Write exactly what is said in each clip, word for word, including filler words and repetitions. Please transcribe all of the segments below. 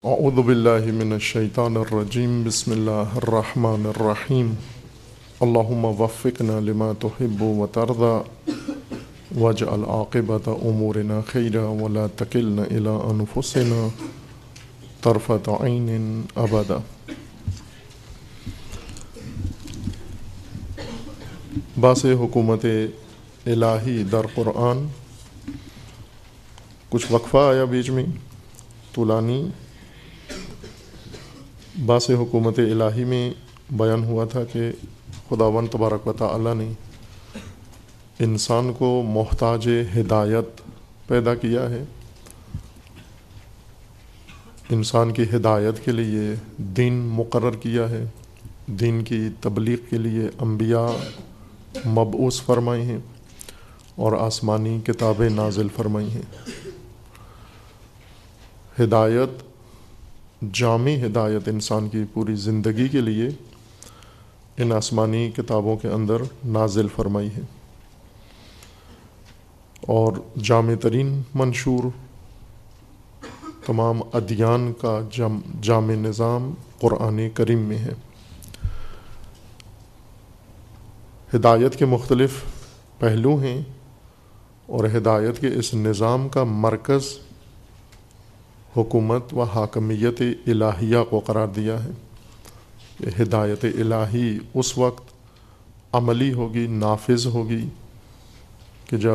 اعوذ باللہ من الشیطان الرجیم بسم اللہ الرحمن الرحیم اللہم وفقنا لما تحب وترضى واجعل عاقبۃ امورنا خیرا ولا تکلنا الی انفسنا طرفۃ عین ابدا۔ باس حکومت الہی در قرآن، کچھ وقفہ آیا بیچ میں طولانی۔ باس حکومت الہی میں بیان ہوا تھا کہ خداوند تبارک و تعالی نے انسان کو محتاج ہدایت پیدا کیا ہے، انسان کی ہدایت کے لیے دین مقرر کیا ہے، دین کی تبلیغ کے لیے انبیاء مبعوث فرمائے ہیں اور آسمانی کتابیں نازل فرمائی ہیں۔ ہدایت، جامع ہدایت انسان کی پوری زندگی کے لیے ان آسمانی کتابوں کے اندر نازل فرمائی ہے، اور جامع ترین منشور تمام ادیان کا جام جامع نظام قرآن کریم میں ہے۔ ہدایت کے مختلف پہلو ہیں اور ہدایت کے اس نظام کا مرکز حکومت و حاکمیت الہیہ کو قرار دیا ہے۔ یہ ہدایت الہی اس وقت عملی ہوگی، نافذ ہوگی کہ جب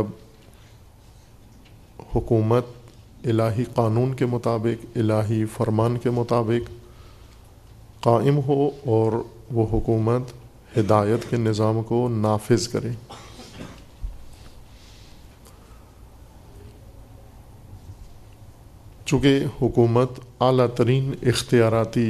حکومت الہی قانون کے مطابق، الہی فرمان کے مطابق قائم ہو اور وہ حکومت ہدایت کے نظام کو نافذ کرے۔ چونکہ حکومت اعلیٰ ترین اختیاراتی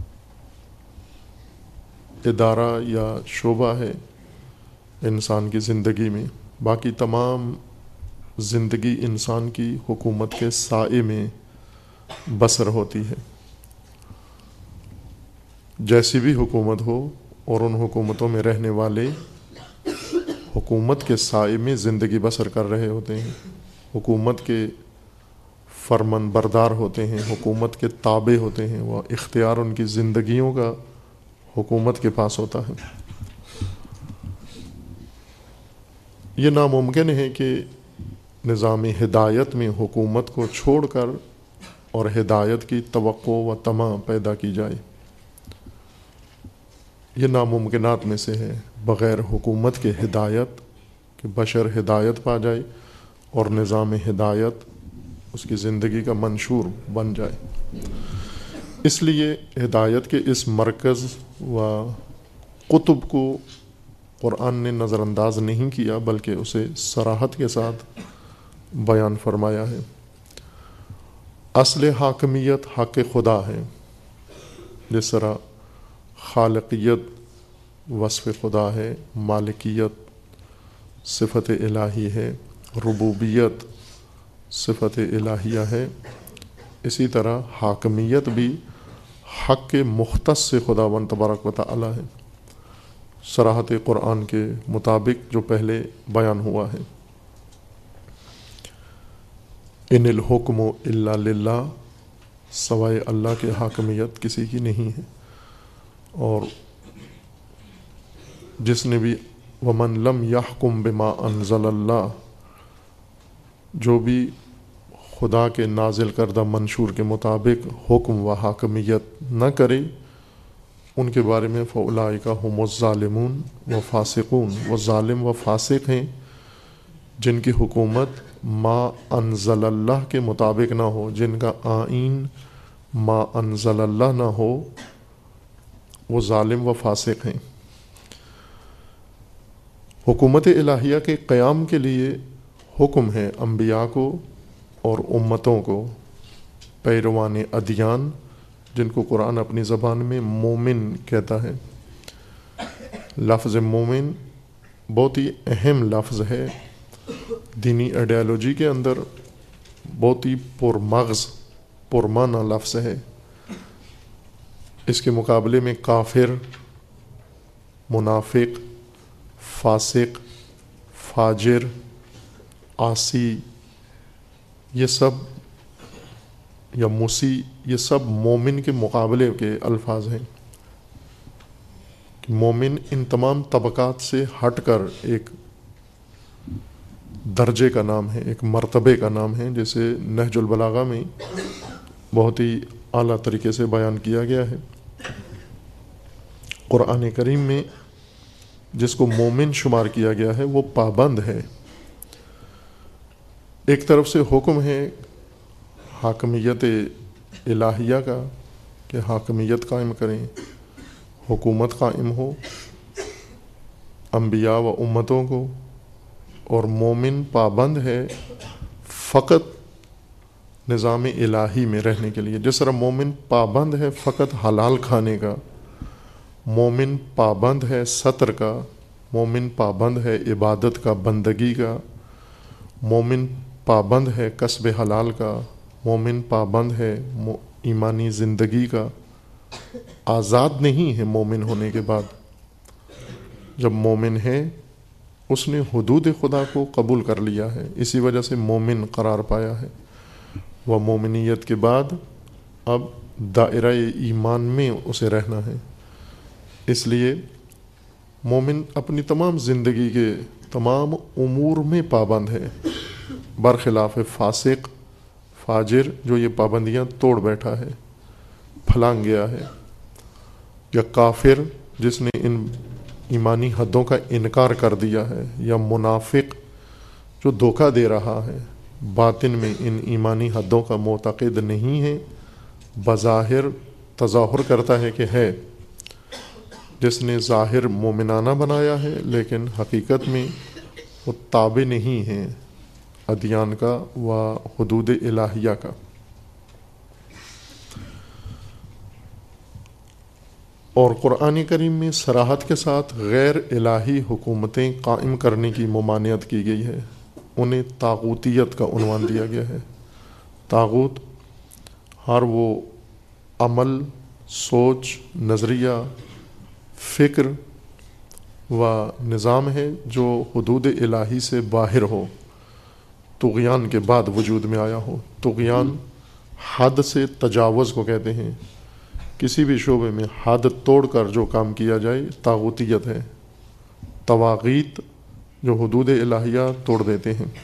ادارہ یا شعبہ ہے انسان کی زندگی میں، باقی تمام زندگی انسان کی حکومت کے سائے میں بسر ہوتی ہے۔ جیسی بھی حکومت ہو اور ان حکومتوں میں رہنے والے حکومت کے سائے میں زندگی بسر کر رہے ہوتے ہیں، حکومت کے فرمان بردار ہوتے ہیں، حکومت کے تابع ہوتے ہیں، وہ اختیار ان کی زندگیوں کا حکومت کے پاس ہوتا ہے۔ یہ ناممکن ہے کہ نظام ہدایت میں حکومت کو چھوڑ کر اور ہدایت کی توقع و طمع پیدا کی جائے۔ یہ ناممکنات میں سے ہے، بغیر حکومت کے ہدایت کہ بشر ہدایت پا جائے اور نظام ہدایت اس کی زندگی کا منشور بن جائے۔ اس لیے ہدایت کے اس مرکز و قطب کو قرآن نے نظر انداز نہیں کیا، بلکہ اسے صراحت کے ساتھ بیان فرمایا ہے۔ اصل حاکمیت حق خدا ہے، جس طرح خالقیت وصف خدا ہے، مالکیت صفت الہی ہے، ربوبیت صفت الہیہ ہے، اسی طرح حاکمیت بھی حق کے مختص سے خداوند تبارک و تعالی ہے، صراحت قرآن کے مطابق جو پہلے بیان ہوا ہے۔ ان الحکم الا للہ، سوائے اللہ کے حاکمیت کسی کی نہیں ہے۔ اور جس نے بھی ومن لم یحکم بما انزل اللہ، جو بھی خدا کے نازل کردہ منشور کے مطابق حکم و حاکمیت نہ کرے، ان کے بارے میں فاولئک هم الظالمون و فاسقون، وہ ظالم و فاسق ہیں جن کی حکومت ما انزل اللہ کے مطابق نہ ہو، جن کا آئین ما انزل اللہ نہ ہو، وہ ظالم و فاسق ہیں۔ حکومت الہیہ کے قیام کے لیے حکم ہے انبیاء کو اور امتوں کو، پیروان ادیان جن کو قرآن اپنی زبان میں مومن کہتا ہے۔ لفظ مومن بہت ہی اہم لفظ ہے، دینی آئیڈیالوجی کے اندر بہت ہی پرمغز پرمعنی لفظ ہے۔ اس کے مقابلے میں کافر، منافق، فاسق، فاجر، عاصی، یہ سب یا مسیح یہ سب مومن کے مقابلے کے الفاظ ہیں کہ مومن ان تمام طبقات سے ہٹ کر ایک درجے کا نام ہے، ایک مرتبے کا نام ہے، جیسے نہج البلاغہ میں بہت ہی اعلیٰ طریقے سے بیان کیا گیا ہے۔ قرآن کریم میں جس کو مومن شمار کیا گیا ہے وہ پابند ہے۔ ایک طرف سے حکم ہے حاکمیت الہیہ کا کہ حاکمیت قائم کریں، حکومت قائم ہو انبیاء و امتوں کو، اور مومن پابند ہے فقط نظام الہی میں رہنے کے لیے۔ جس طرح مومن پابند ہے فقط حلال کھانے کا، مومن پابند ہے ستر کا، مومن پابند ہے عبادت کا، بندگی کا، مومن پابند ہے کسب حلال کا، مومن پابند ہے ایمانی زندگی کا، آزاد نہیں ہے مومن ہونے کے بعد۔ جب مومن ہے اس نے حدود خدا کو قبول کر لیا ہے، اسی وجہ سے مومن قرار پایا ہے۔ وہ مومنیت کے بعد اب دائرہ ایمان میں اسے رہنا ہے۔ اس لیے مومن اپنی تمام زندگی کے تمام امور میں پابند ہے، برخلاف فاسق فاجر جو یہ پابندیاں توڑ بیٹھا ہے، پھلانگ گیا ہے، یا کافر جس نے ان ایمانی حدوں کا انکار کر دیا ہے، یا منافق جو دھوکہ دے رہا ہے، باطن میں ان ایمانی حدوں کا معتقد نہیں ہے، بظاہر تظاہر کرتا ہے کہ ہے، جس نے ظاہر مومنانہ بنایا ہے لیکن حقیقت میں وہ تابع نہیں ہے ادیان کا و حدود الہیہ کا۔ اور قرآن کریم میں صراحت کے ساتھ غیر الہی حکومتیں قائم کرنے کی ممانعت کی گئی ہے، انہیں طاغوتیت کا عنوان دیا گیا ہے۔ طاغوت ہر وہ عمل، سوچ، نظریہ، فکر و نظام ہے جو حدود الہی سے باہر ہو، طغیان کے بعد وجود میں آیا ہو۔ طغیان حد سے تجاوز کو کہتے ہیں، کسی بھی شعبے میں حد توڑ کر جو کام کیا جائے طاغوتیت ہے۔ طواغیت جو حدود الہیہ توڑ دیتے ہیں۔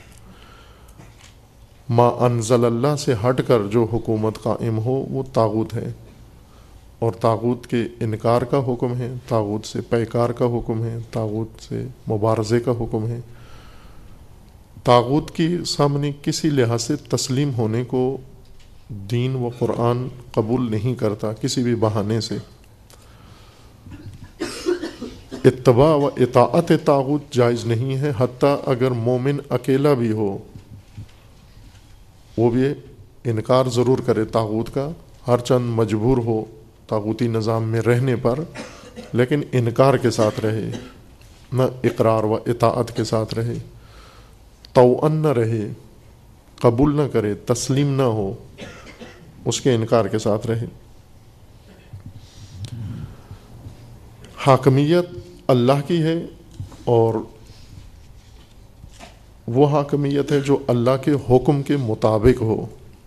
ما انزل اللہ سے ہٹ کر جو حکومت قائم ہو وہ طاغوت ہے، اور طاغوت کے انکار کا حکم ہے، طاغوت سے پیکار کا حکم ہے، طاغوت سے مبارزے کا حکم ہے۔ طاغوت کی سامنے کسی لحاظ سے تسلیم ہونے کو دین و قرآن قبول نہیں کرتا، کسی بھی بہانے سے۔ اتباع و اطاعت طاغوت جائز نہیں ہے، حتیٰ اگر مومن اکیلا بھی ہو وہ بھی انکار ضرور کرے طاغوت کا، ہر چند مجبور ہو طاغوتی نظام میں رہنے پر، لیکن انکار کے ساتھ رہے، نہ اقرار و اطاعت کے ساتھ رہے، طوعاً نہ رہے، قبول نہ کرے، تسلیم نہ ہو، اس کے انکار کے ساتھ رہے۔ حاکمیت اللہ کی ہے، اور وہ حاکمیت ہے جو اللہ کے حکم کے مطابق ہو۔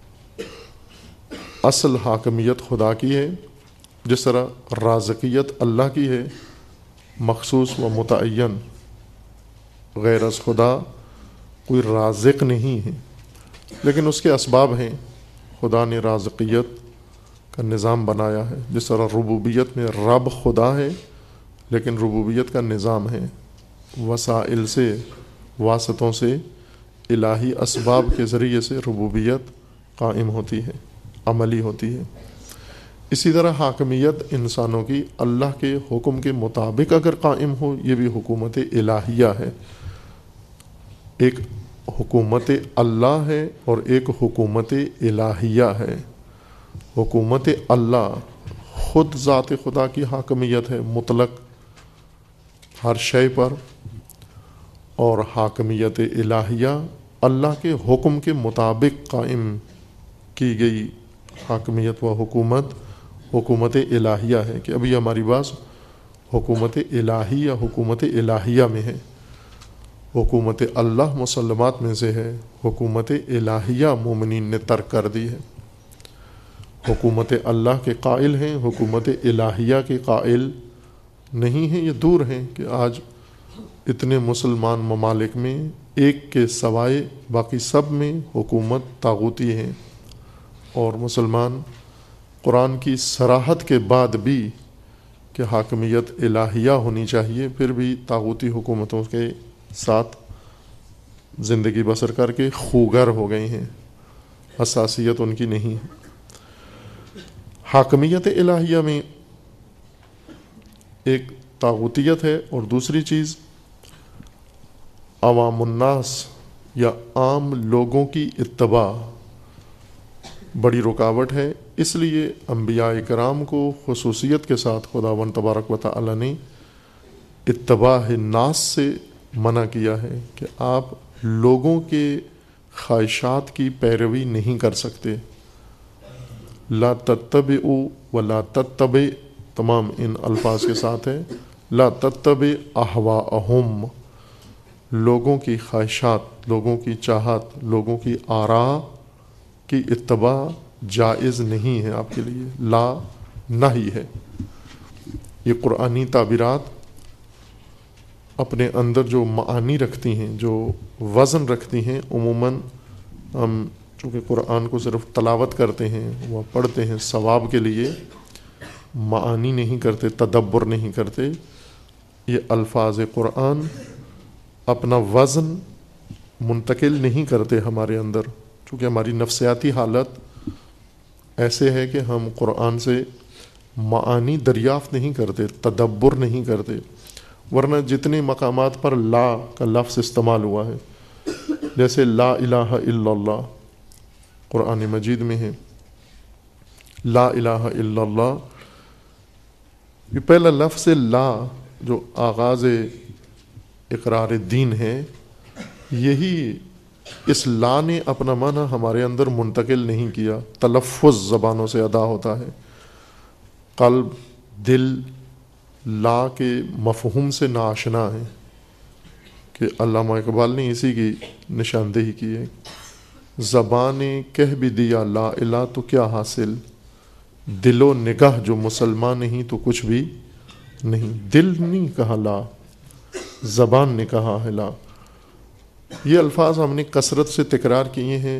اصل حاکمیت خدا کی ہے، جس طرح رازقیت اللہ کی ہے، مخصوص و متعین، غیر از خدا کوئی رازق نہیں ہے، لیکن اس کے اسباب ہیں۔ خدا نے رازقیت کا نظام بنایا ہے، جس طرح ربوبیت میں رب خدا ہے لیکن ربوبیت کا نظام ہے، وسائل سے، واسطوں سے، الہی اسباب کے ذریعے سے ربوبیت قائم ہوتی ہے، عملی ہوتی ہے۔ اسی طرح حاکمیت انسانوں کی اللہ کے حکم کے مطابق اگر قائم ہو، یہ بھی حکومت الہیہ ہے۔ ایک حکومت اللہ ہے اور ایک حکومت الہیہ ہے۔ حکومت اللہ خود ذات خدا کی حاکمیت ہے، مطلق ہر شے پر، اور حاکمیت الہیہ اللہ کے حکم کے مطابق قائم کی گئی حاکمیت و حکومت حکومت الہیہ ہے، کہ ابھی ہماری بات حکومت الہی یا حکومت الہیہ میں ہے۔ حکومت اللہ مسلمات میں سے ہے، حکومت الہیہ مومنین نے ترک کر دی ہے۔ حکومت اللہ کے قائل ہیں، حکومت الہیہ کے قائل نہیں ہیں۔ یہ دور ہیں کہ آج اتنے مسلمان ممالک میں ایک کے سوائے باقی سب میں حکومت طاغوتی ہیں، اور مسلمان قرآن کی صراحت کے بعد بھی کہ حاکمیت الہیہ ہونی چاہیے، پھر بھی طاغوتی حکومتوں کے ساتھ زندگی بسر کر کے خوگر ہو گئے ہیں، حساسیت ان کی نہیں۔ حاکمیت الہیہ میں ایک طاغوتیت ہے، اور دوسری چیز عوام الناس یا عام لوگوں کی اتباع بڑی رکاوٹ ہے۔ اس لیے انبیاء کرام کو خصوصیت کے ساتھ خداوند تبارک و تعالی نے اتباع الناس سے منع کیا ہے کہ آپ لوگوں کے خواہشات کی پیروی نہیں کر سکتے۔ لا تتبعوا ولا تتبع تمام ان الفاظ کے ساتھ ہے، لا تتبع اہواءہم، لوگوں کی خواہشات، لوگوں کی چاہت، لوگوں کی آراء کی اتباع جائز نہیں ہے آپ کے لیے، لا نہی ہے۔ یہ قرآنی تعبیرات اپنے اندر جو معانی رکھتی ہیں، جو وزن رکھتی ہیں، عموماً ہم چونکہ قرآن کو صرف تلاوت کرتے ہیں، وہ پڑھتے ہیں ثواب کے لیے، معانی نہیں کرتے، تدبر نہیں کرتے۔ یہ الفاظ قرآن اپنا وزن منتقل نہیں کرتے ہمارے اندر، چونکہ ہماری نفسیاتی حالت ایسے ہے کہ ہم قرآن سے معانی دریافت نہیں کرتے، تدبر نہیں کرتے، ورنہ جتنے مقامات پر لا کا لفظ استعمال ہوا ہے، جیسے لا الہ الا اللہ قرآن مجید میں ہے، لا الہ الا اللہ، یہ پہلا لفظ لا جو آغاز اقرار دین ہے، یہی اس لا نے اپنا معنی ہمارے اندر منتقل نہیں کیا، تلفظ زبانوں سے ادا ہوتا ہے، قلب دل لا کے مفہوم سے ناآشنا ہے، کہ علامہ اقبال نے اسی کی نشاندہی کی ہے، زبان نے کہہ بھی دیا لا الہ تو کیا حاصل، دل و نگاہ جو مسلمان نہیں تو کچھ بھی نہیں۔ دل نہیں کہا لا، زبان نے کہا ہے لا۔ یہ الفاظ ہم نے کثرت سے تکرار کیے ہیں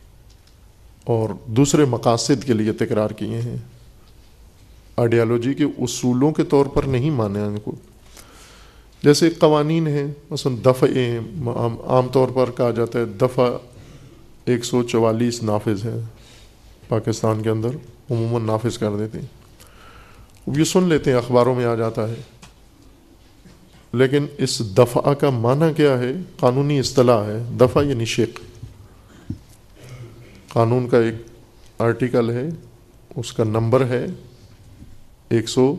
اور دوسرے مقاصد کے لیے تکرار کیے ہیں، آئیڈیالوجی کے اصولوں کے طور پر نہیں مانے ان کو۔ جیسے قوانین ہیں، مثلا دفعہ عام طور پر کہا جاتا ہے دفعہ ایک سو چوالیس نافذ ہے پاکستان کے اندر، عموماً نافذ کر دیتے ہیں، یہ سن لیتے ہیں اخباروں میں آ جاتا ہے، لیکن اس دفعہ کا معنی کیا ہے؟ قانونی اصطلاح ہے، دفعہ یعنی شق، قانون کا ایک آرٹیکل ہے، اس کا نمبر ہے ایک سو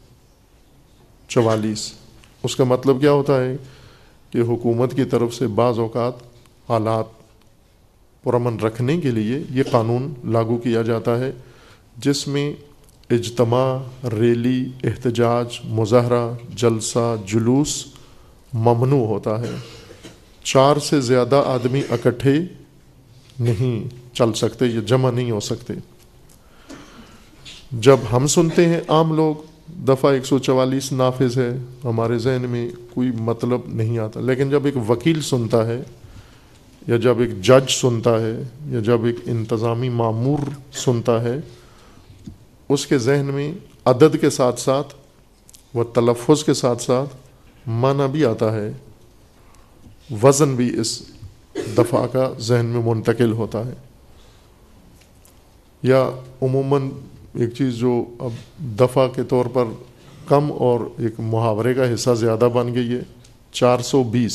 چوالیس۔ اس کا مطلب کیا ہوتا ہے کہ حکومت کی طرف سے بعض اوقات حالات پرامن رکھنے کے لیے یہ قانون لاگو کیا جاتا ہے، جس میں اجتماع، ریلی، احتجاج، مظاہرہ، جلسہ، جلوس ممنوع ہوتا ہے، چار سے زیادہ آدمی اکٹھے نہیں چل سکتے، یہ جمع نہیں ہو سکتے۔ جب ہم سنتے ہیں عام لوگ دفعہ ایک سو چوالیس نافذ ہے، ہمارے ذہن میں کوئی مطلب نہیں آتا، لیکن جب ایک وکیل سنتا ہے، یا جب ایک جج سنتا ہے، یا جب ایک انتظامی مامور سنتا ہے، اس کے ذہن میں عدد کے ساتھ ساتھ و تلفظ کے ساتھ ساتھ معنی بھی آتا ہے، وزن بھی اس دفعہ کا ذہن میں منتقل ہوتا ہے۔ یا عموماً ایک چیز جو اب دفعہ کے طور پر کم اور ایک محاورے کا حصہ زیادہ بن گئی ہے، چار سو بیس،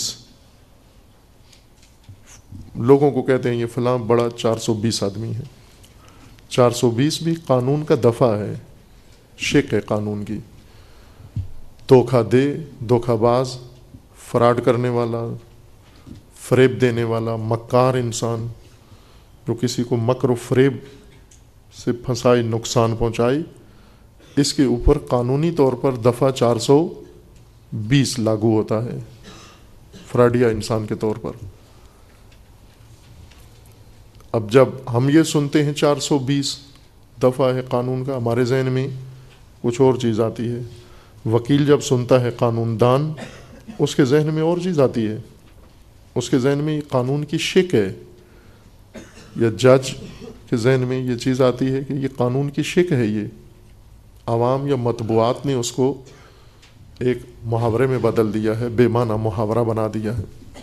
لوگوں کو کہتے ہیں یہ فلاں بڑا چار سو بیس آدمی ہے۔ چار سو بیس بھی قانون کا دفعہ ہے، شق ہے قانون کی۔ دھوکہ دے، دھوکہ باز، فراڈ کرنے والا، فریب دینے والا، مکار انسان جو کسی کو مکر و فریب سے پھنسائی، نقصان پہنچائی، اس کے اوپر قانونی طور پر دفعہ چار سو بیس لاگو ہوتا ہے، فراڈیا انسان کے طور پر۔ اب جب ہم یہ سنتے ہیں چار سو بیس، دفعہ ہے قانون کا، ہمارے ذہن میں کچھ اور چیز آتی ہے. وکیل جب سنتا ہے قانون دان، اس کے ذہن میں اور چیز آتی ہے، اس کے ذہن میں قانون کی شک ہے. یا جج کے ذہن میں یہ چیز آتی ہے کہ یہ قانون کی شک ہے. یہ عوام یا مطبوعات نے اس کو ایک محاورے میں بدل دیا ہے، بے معنی محاورہ بنا دیا ہے.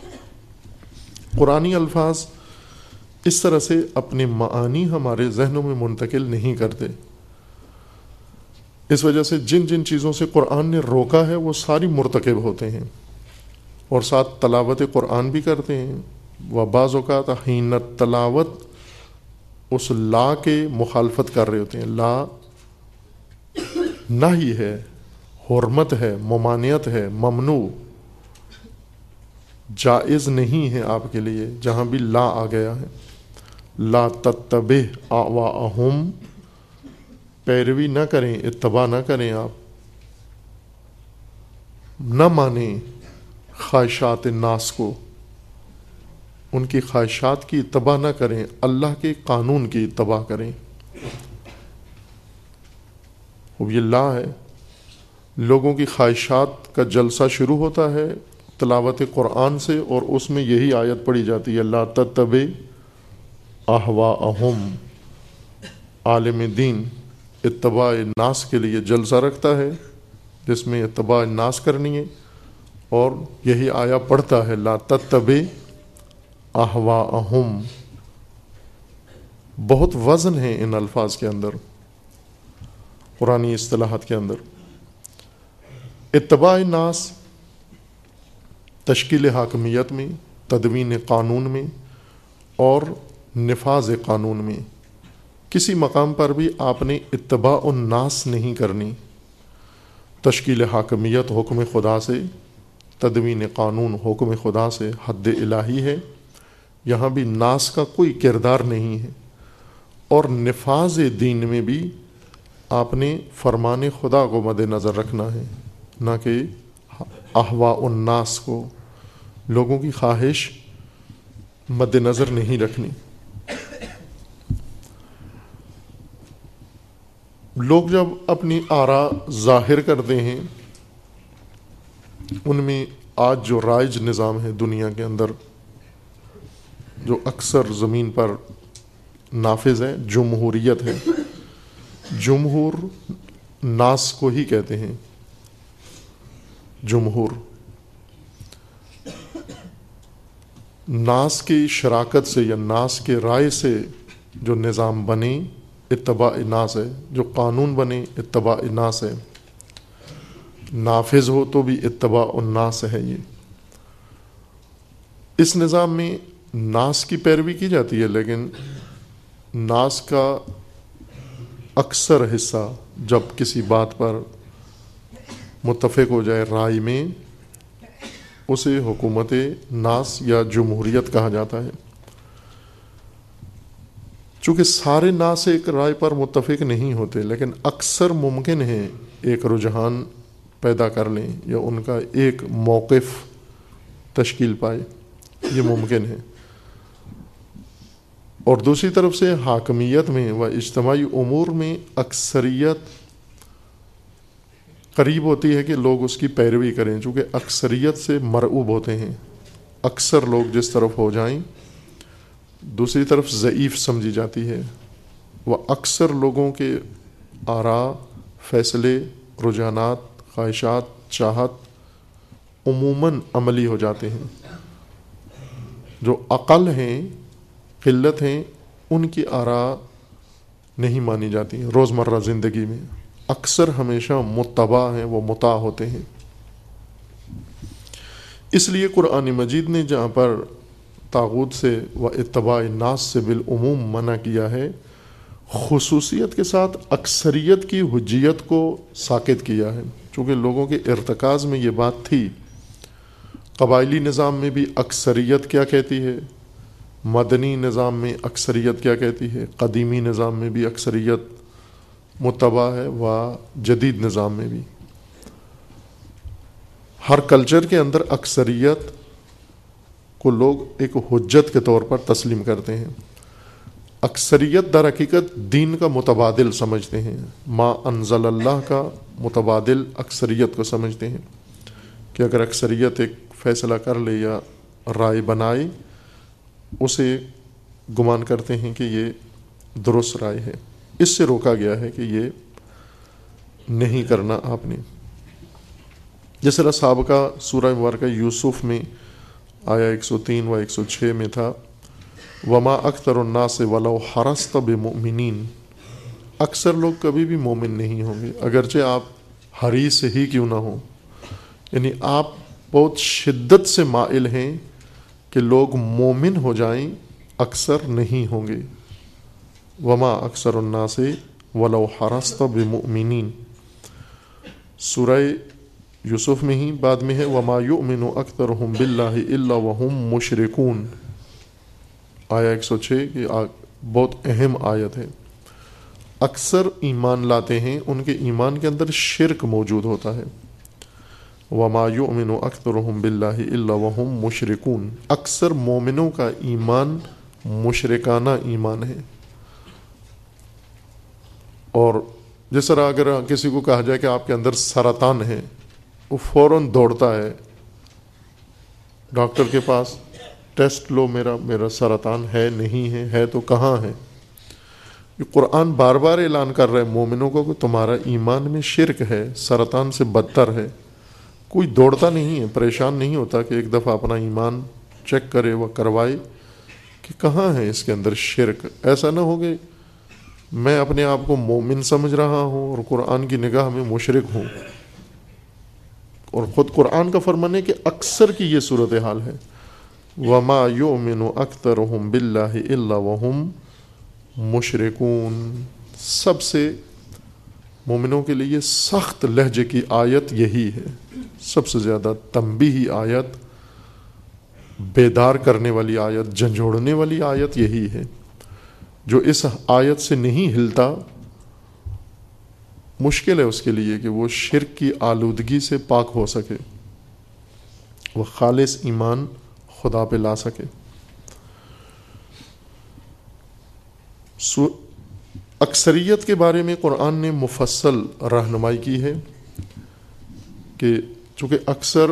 قرآنی الفاظ اس طرح سے اپنے معانی ہمارے ذہنوں میں منتقل نہیں کرتے. اس وجہ سے جن جن چیزوں سے قرآن نے روکا ہے وہ ساری مرتکب ہوتے ہیں، اور ساتھ تلاوت قرآن بھی کرتے ہیں. و بعض اوقات حین تلاوت اس لا کے مخالفت کر رہے ہوتے ہیں. لا نہی ہے، حرمت ہے، ممانعت ہے، ممنوع، جائز نہیں ہے آپ کے لیے. جہاں بھی لا آ گیا ہے، لا تتبع اہواءہم، پیروی نہ کریں، اتباع نہ کریں، آپ نہ مانیں خواہشات الناس کو، ان کی خواہشات کی اتباع نہ کریں، اللہ کے قانون کی اتباع کریں. اب یہ لا ہے، لوگوں کی خواہشات کا جلسہ شروع ہوتا ہے تلاوت قرآن سے، اور اس میں یہی آیت پڑھی جاتی ہے لا تتبع اہواءہم. عالم دین اتباع ناس کے لیے جلسہ رکھتا ہے جس میں اتباع ناس کرنی ہے، اور یہی آیا پڑھتا ہے لا تتبع اہواءہم. بہت وزن ہے ان الفاظ کے اندر، قرآنی اصطلاحات کے اندر. اتباع ناس تشکیل حاکمیت میں، تدوین قانون میں اور نفاذ قانون میں کسی مقام پر بھی آپ نے اتباع الناس نہیں کرنی. تشکیل حاکمیت حکم خدا سے، تدوین قانون حکم خدا سے، حد الہی ہے، یہاں بھی ناس کا کوئی کردار نہیں ہے. اور نفاذ دین میں بھی آپ نے فرمان خدا کو مد نظر رکھنا ہے، نہ کہ اہواء الناس کو، لوگوں کی خواہش مد نظر نہیں رکھنی. لوگ جب اپنی آراء ظاہر کرتے ہیں، ان میں آج جو رائج نظام ہے دنیا کے اندر، جو اکثر زمین پر نافذ ہے، جمہوریت ہے. جمہور ناس کو ہی کہتے ہیں. جمہور ناس کی شراکت سے یا ناس کے رائے سے جو نظام بنے اتباع ناس ہے، جو قانون بنے اتباع ناس ہے، نافذ ہو تو بھی اتباع الناس ہے. یہ اس نظام میں ناس کی پیروی کی جاتی ہے، لیکن ناس کا اکثر حصہ جب کسی بات پر متفق ہو جائے رائے میں، اسے حکومت ناس یا جمہوریت کہا جاتا ہے. چونکہ سارے ناس ایک رائے پر متفق نہیں ہوتے، لیکن اکثر ممکن ہے ایک رجحان پیدا کر لیں یا ان کا ایک موقف تشکیل پائے، یہ ممکن ہے. اور دوسری طرف سے حاکمیت میں و اجتماعی امور میں اکثریت قریب ہوتی ہے کہ لوگ اس کی پیروی کریں، چونکہ اکثریت سے مرعوب ہوتے ہیں. اکثر لوگ جس طرف ہو جائیں دوسری طرف ضعیف سمجھی جاتی ہے. وہ اکثر لوگوں کے آراء، فیصلے، رجحانات، خواہشات، چاہت عموماً عملی ہو جاتے ہیں. جو اقل ہیں، قلت ہیں، ان کی آراء نہیں مانی جاتی ہیں. روزمرہ زندگی میں اکثر ہمیشہ متبع ہیں، وہ مطاع ہوتے ہیں. اس لیے قرآن مجید نے جہاں پر طاغوت سے و اتباع ناس سے بالعموم منع کیا ہے، خصوصیت کے ساتھ اکثریت کی حجیت کو ساقط کیا ہے. چونکہ لوگوں کے ارتکاز میں یہ بات تھی. قبائلی نظام میں بھی اکثریت کیا کہتی ہے، مدنی نظام میں اکثریت کیا کہتی ہے، قدیمی نظام میں بھی اکثریت متبع ہے، و جدید نظام میں بھی. ہر کلچر کے اندر اکثریت کو لوگ ایک حجت کے طور پر تسلیم کرتے ہیں. اکثریت در حقیقت دین کا متبادل سمجھتے ہیں، ما انزل اللہ کا متبادل اکثریت کو سمجھتے ہیں کہ اگر اکثریت ایک فیصلہ کر لے یا رائے بنائے اسے گمان کرتے ہیں کہ یہ درست رائے ہے۔ اس سے روکا گیا ہے کہ یہ نہیں کرنا آپ نے۔ جس طرح سابقہ سورہ مبارکہ یوسف میں آیا ایک سو تین و ایک سو چھ میں تھا، وما اکثر الناس ولو حرصت بمؤمنین، اکثر لوگ کبھی بھی مومن نہیں ہوں گے اگرچہ آپ حریص ہی کیوں نہ ہوں، یعنی آپ بہت شدت سے مائل ہیں کہ لوگ مومن ہو جائیں، اکثر نہیں ہوں گے۔ وما اکثر الناس ولو حرصت بمؤمنین، سورہ یوسف میں ہی بعد میں ہے وما یؤمن اکثرهم باللہ الا وهم مشرکون، آیا ایک سو چھ کی بہت اہم آیت ہے۔ اکثر ایمان لاتے ہیں، ان کے ایمان کے اندر شرک موجود ہوتا ہے۔ وما یؤمن اکثرهم باللہ الا وهم مشرکون، اکثر مومنوں کا ایمان مشرکانہ ایمان ہے۔ اور جس طرح اگر کسی کو کہا جائے کہ آپ کے اندر سرطان ہے، وہ فوراً دوڑتا ہے ڈاکٹر کے پاس، ٹیسٹ لو، میرا میرا سرطان ہے نہیں ہے، ہے تو کہاں ہے۔ یہ قرآن بار بار اعلان کر رہا ہے مومنوں کو کہ تمہارا ایمان میں شرک ہے، سرطان سے بدتر ہے۔ کوئی دوڑتا نہیں ہے، پریشان نہیں ہوتا کہ ایک دفعہ اپنا ایمان چیک کرے و کروائے کہ کہاں ہے اس کے اندر شرک۔ ایسا نہ ہو کہ میں اپنے آپ کو مومن سمجھ رہا ہوں اور قرآن کی نگاہ میں مشرک ہوں۔ اور خود قرآن کا فرمان ہے کہ اکثر کی یہ صورتحال ہے، وما یؤمن اکثرهم باللہ الا وهم مشرکون۔ سب سے مومنوں کے لیے سخت لہجے کی آیت یہی ہے، سب سے زیادہ تنبیہی آیت، بیدار کرنے والی آیت، جھنجھوڑنے والی آیت یہی ہے۔ جو اس آیت سے نہیں ہلتا مشکل ہے اس کے لیے کہ وہ شرک کی آلودگی سے پاک ہو سکے، وہ خالص ایمان خدا پہ لا سکے۔ اکثریت کے بارے میں قرآن نے مفصل رہنمائی کی ہے کہ چونکہ اکثر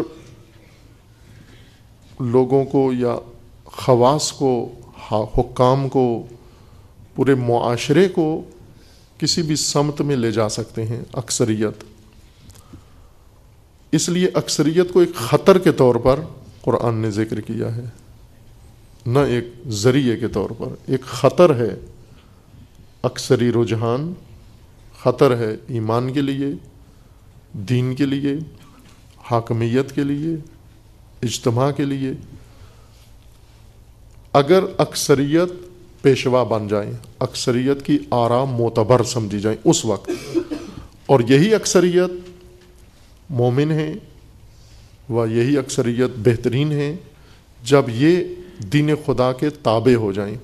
لوگوں کو یا خواص کو، حکام کو، پورے معاشرے کو کسی بھی سمت میں لے جا سکتے ہیں اکثریت، اس لیے اکثریت کو ایک خطر کے طور پر قرآن نے ذکر کیا ہے، نہ ایک ذریعے کے طور پر۔ ایک خطر ہے اکثری رجحان، خطر ہے ایمان کے لیے، دین کے لیے، حاکمیت کے لیے، اجتماع کے لیے۔ اگر اکثریت پیشوا بن جائیں، اکثریت کی آرا معتبر سمجھی جائیں اس وقت، اور یہی اکثریت مومن ہے و یہی اکثریت بہترین ہے جب یہ دین خدا کے تابع ہو جائیں۔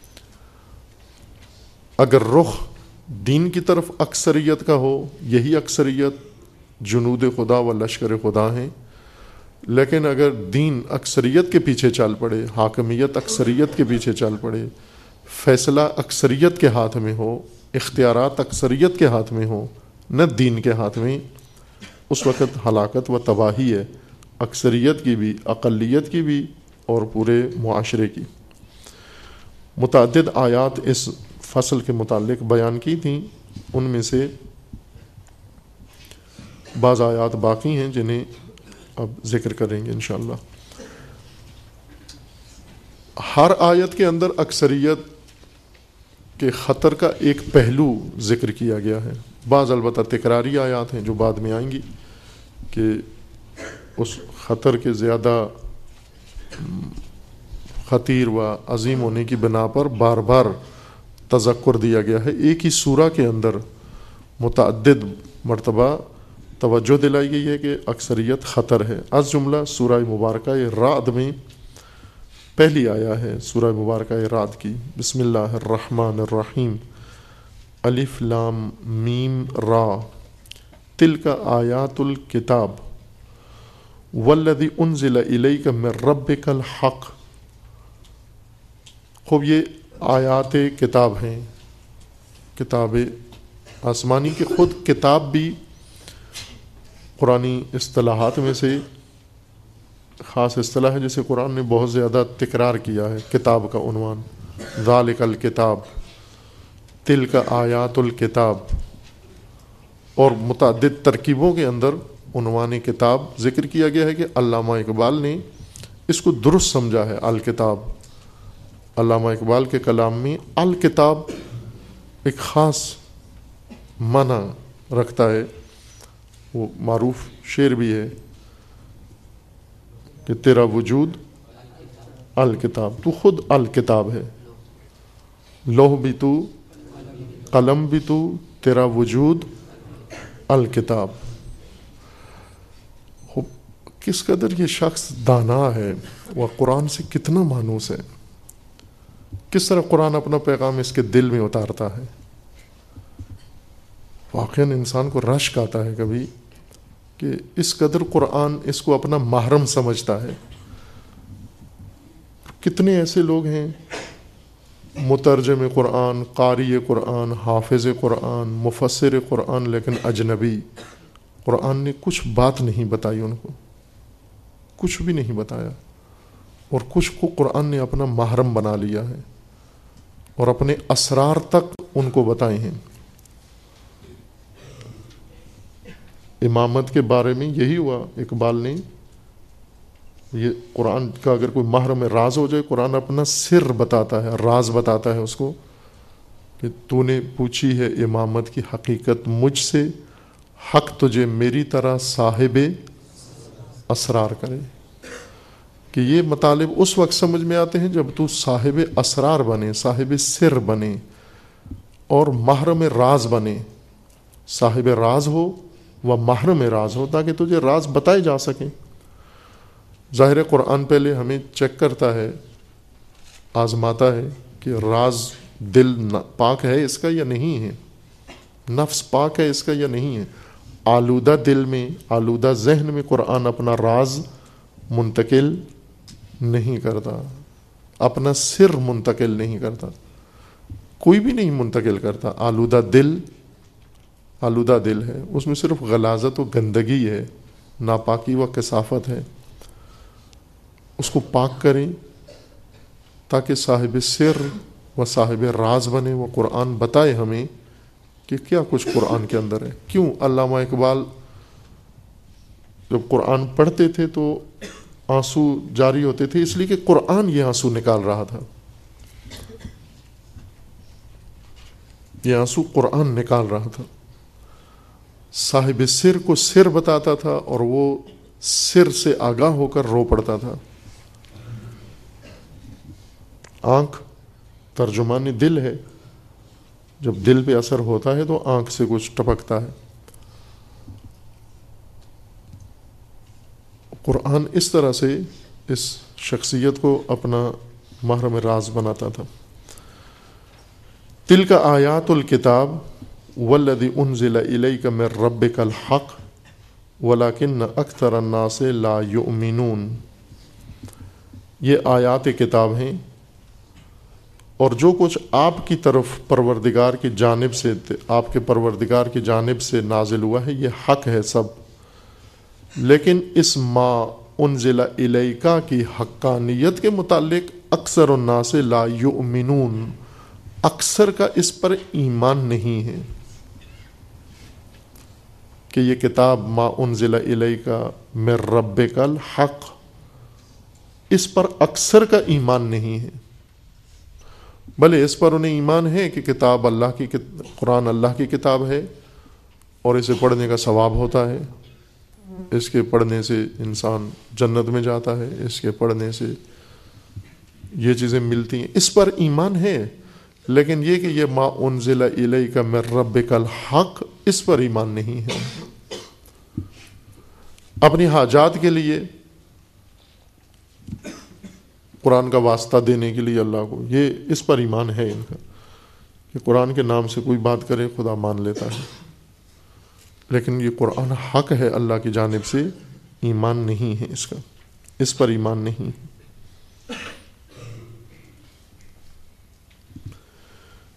اگر رخ دین کی طرف اکثریت کا ہو، یہی اکثریت جنود خدا و لشکر خدا ہیں، لیکن اگر دین اکثریت کے پیچھے چل پڑے، حاکمیت اکثریت کے پیچھے چل پڑے، فیصلہ اکثریت کے ہاتھ میں ہو، اختیارات اکثریت کے ہاتھ میں ہو، نہ دین کے ہاتھ میں، اس وقت ہلاکت و تباہی ہے، اکثریت کی بھی، اقلیت کی بھی، اور پورے معاشرے کی۔ متعدد آیات اس فصل کے متعلق بیان کی تھیں، ان میں سے بعض آیات باقی ہیں جنہیں اب ذکر کریں گے انشاءاللہ۔ ہر آیت کے اندر اکثریت کے خطر کا ایک پہلو ذکر کیا گیا ہے۔ بعض البتہ تکراری آیات ہیں جو بعد میں آئیں گی کہ اس خطر کے زیادہ خطیر و عظیم ہونے کی بنا پر بار بار تذکر دیا گیا ہے۔ ایک ہی سورہ کے اندر متعدد مرتبہ توجہ دلائی گئی ہے کہ اکثریت خطر ہے۔ از جملہ سورہ مبارکہ رعد میں پہلی آیا ہے سورہ مبارکہ رعد کی، بسم اللہ الرحمن الرحیم، الف لام میم را، تلک آیات الکتاب والذی انزل الیک من ربک الحق۔ خوب یہ آیات کتاب ہیں، کتاب آسمانی کی خود کتاب بھی قرآنی اصطلاحات میں سے خاص اصطلاح ہے جسے قرآن نے بہت زیادہ تکرار کیا ہے، کتاب کا عنوان، ذالک الکتاب، تلک آیات الکتاب، اور متعدد ترکیبوں کے اندر عنوان کتاب ذکر کیا گیا ہے کہ علامہ اقبال نے اس کو درست سمجھا ہے۔ الکتاب، علامہ اقبال کے کلام میں الکتاب ایک خاص معنی رکھتا ہے، وہ معروف شعر بھی ہے کہ تیرا وجود الکتاب، تو خود الکتاب ہے، لوح بھی تو، قلم بھی تو، تیرا وجود الکتاب۔ کس قدر یہ شخص دانا ہے، وہ قرآن سے کتنا مانوس ہے، کس طرح قرآن اپنا پیغام اس کے دل میں اتارتا ہے۔ واقعاً انسان کو رشک آتا ہے کبھی کہ اس قدر قرآن اس کو اپنا محرم سمجھتا ہے۔ کتنے ایسے لوگ ہیں مترجم قرآن، قاری قرآن، حافظ قرآن، مفسر قرآن، لیکن اجنبی، قرآن نے کچھ بات نہیں بتائی، ان کو کچھ بھی نہیں بتایا، اور کچھ کو قرآن نے اپنا محرم بنا لیا ہے اور اپنے اسرار تک ان کو بتائے ہیں۔ امامت کے بارے میں یہی ہوا، اقبال نے یہ قرآن کا اگر کوئی محرم راز ہو جائے، قرآن اپنا سر بتاتا ہے، راز بتاتا ہے اس کو کہ تو نے پوچھی ہے امامت کی حقیقت مجھ سے، حق تجھے میری طرح صاحب اسرار کرے۔ کہ یہ مطالب اس وقت سمجھ میں آتے ہیں جب تو صاحب اسرار بنے، صاحب سر بنے اور محرم راز بنے، صاحب راز ہو و محرم راز ہو، تاکہ تجھے راز بتائے جا سکیں۔ ظاہر قرآن پہلے ہمیں چیک کرتا ہے، آزماتا ہے کہ راز دل پاک ہے اس کا یا نہیں ہے، نفس پاک ہے اس کا یا نہیں ہے۔ آلودہ دل میں، آلودہ ذہن میں قرآن اپنا راز منتقل نہیں کرتا، اپنا سر منتقل نہیں کرتا، کوئی بھی نہیں منتقل کرتا۔ آلودہ دل، آلودہ دل ہے، اس میں صرف غلاظت و گندگی ہے، ناپاکی و کثافت ہے۔ اس کو پاک کریں تاکہ صاحب سر و صاحب راز بنے، وہ قرآن بتائے ہمیں کہ کیا کچھ قرآن کے اندر ہے۔ کیوں علامہ اقبال جب قرآن پڑھتے تھے تو آنسو جاری ہوتے تھے؟ اس لیے کہ قرآن یہ آنسو نکال رہا تھا، یہ آنسو قرآن نکال رہا تھا۔ صاحب سر کو سر بتاتا تھا اور وہ سر سے آگاہ ہو کر رو پڑتا تھا۔ آنکھ ترجمان دل ہے، جب دل پہ اثر ہوتا ہے تو آنکھ سے کچھ ٹپکتا ہے۔ قرآن اس طرح سے اس شخصیت کو اپنا محرم راز بناتا تھا۔ تلک آیات الکتاب والذی انزل الیک من ربک الحق ولکن اکثر الناس لا یؤمنون۔ یہ آیات کتاب ہیں، اور جو کچھ آپ کی طرف پروردگار کی جانب سے، آپ کے پروردگار کی جانب سے نازل ہوا ہے یہ حق ہے سب، لیکن اس ما انزل الیکا کی حقانیت کے متعلق اکثر الناس لا یؤمنون، اکثر کا اس پر ایمان نہیں ہے کہ یہ کتاب ما انزل الیکا من ربک الحق، اس پر اکثر کا ایمان نہیں ہے۔ بھلے اس پر انہیں ایمان ہے کہ کتاب اللہ کی، قرآن اللہ کی کتاب ہے اور اسے پڑھنے کا ثواب ہوتا ہے، اس کے پڑھنے سے انسان جنت میں جاتا ہے، اس کے پڑھنے سے یہ چیزیں ملتی ہیں، اس پر ایمان ہے، لیکن یہ کہ یہ ما انزل الیک من ربک الحق، اس پر ایمان نہیں ہے۔ اپنی حاجات کے لیے قرآن کا واسطہ دینے کے لیے اللہ کو، یہ اس پر ایمان ہے ان کا کہ قرآن کے نام سے کوئی بات کرے خدا مان لیتا ہے، لیکن یہ قرآن حق ہے اللہ کی جانب سے، ایمان نہیں ہے اس کا، اس پر ایمان نہیں۔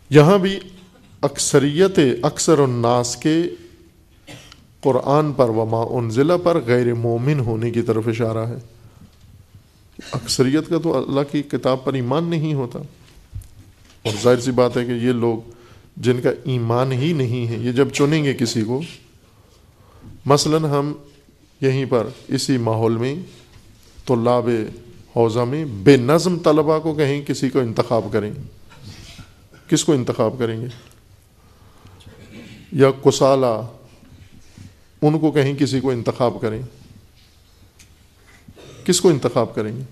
یہاں بھی اکثریت اکثر الناس کے قرآن پر وما انزلہ پر غیر مومن ہونے کی طرف اشارہ ہے. اکثریت کا تو اللہ کی کتاب پر ایمان نہیں ہوتا، اور ظاہر سی بات ہے کہ یہ لوگ جن کا ایمان ہی نہیں ہے، یہ جب چنیں گے کسی کو، مثلا ہم یہیں پر اسی ماحول میں طلاب حوزہ میں بے نظم طلباء کو کہیں کسی کو انتخاب کریں، کس کو انتخاب کریں گے؟ یا کسالہ ان کو کہیں کسی کو انتخاب کریں، کس کو انتخاب کریں گے؟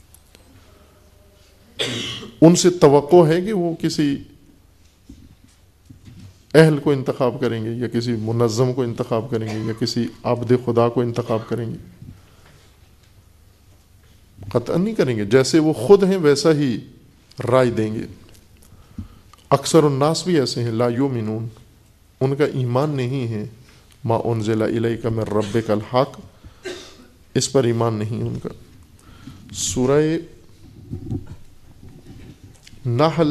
ان سے توقع ہے کہ وہ کسی اہل کو انتخاب کریں گے، یا کسی منظم کو انتخاب کریں گے، یا کسی عابد خدا کو انتخاب کریں گے؟ قطعا نہیں کریں گے. جیسے وہ خود ہیں ویسا ہی رائے دیں گے. اکثر الناس بھی ایسے ہیں، لا یؤمنون، ان کا ایمان نہیں ہے. ما انزل الیک من ربک الحق، اس پر ایمان نہیں ان کا. سورہ نحل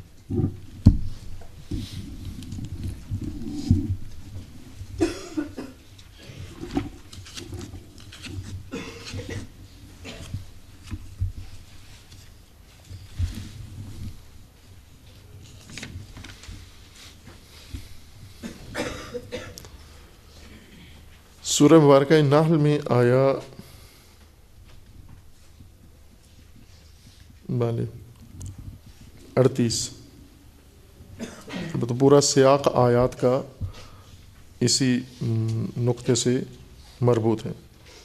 سورہ مبارکہ نحل میں آیا بالے اڑتیس، تو پورا سیاق آیات کا اسی نقطے سے مربوط ہے.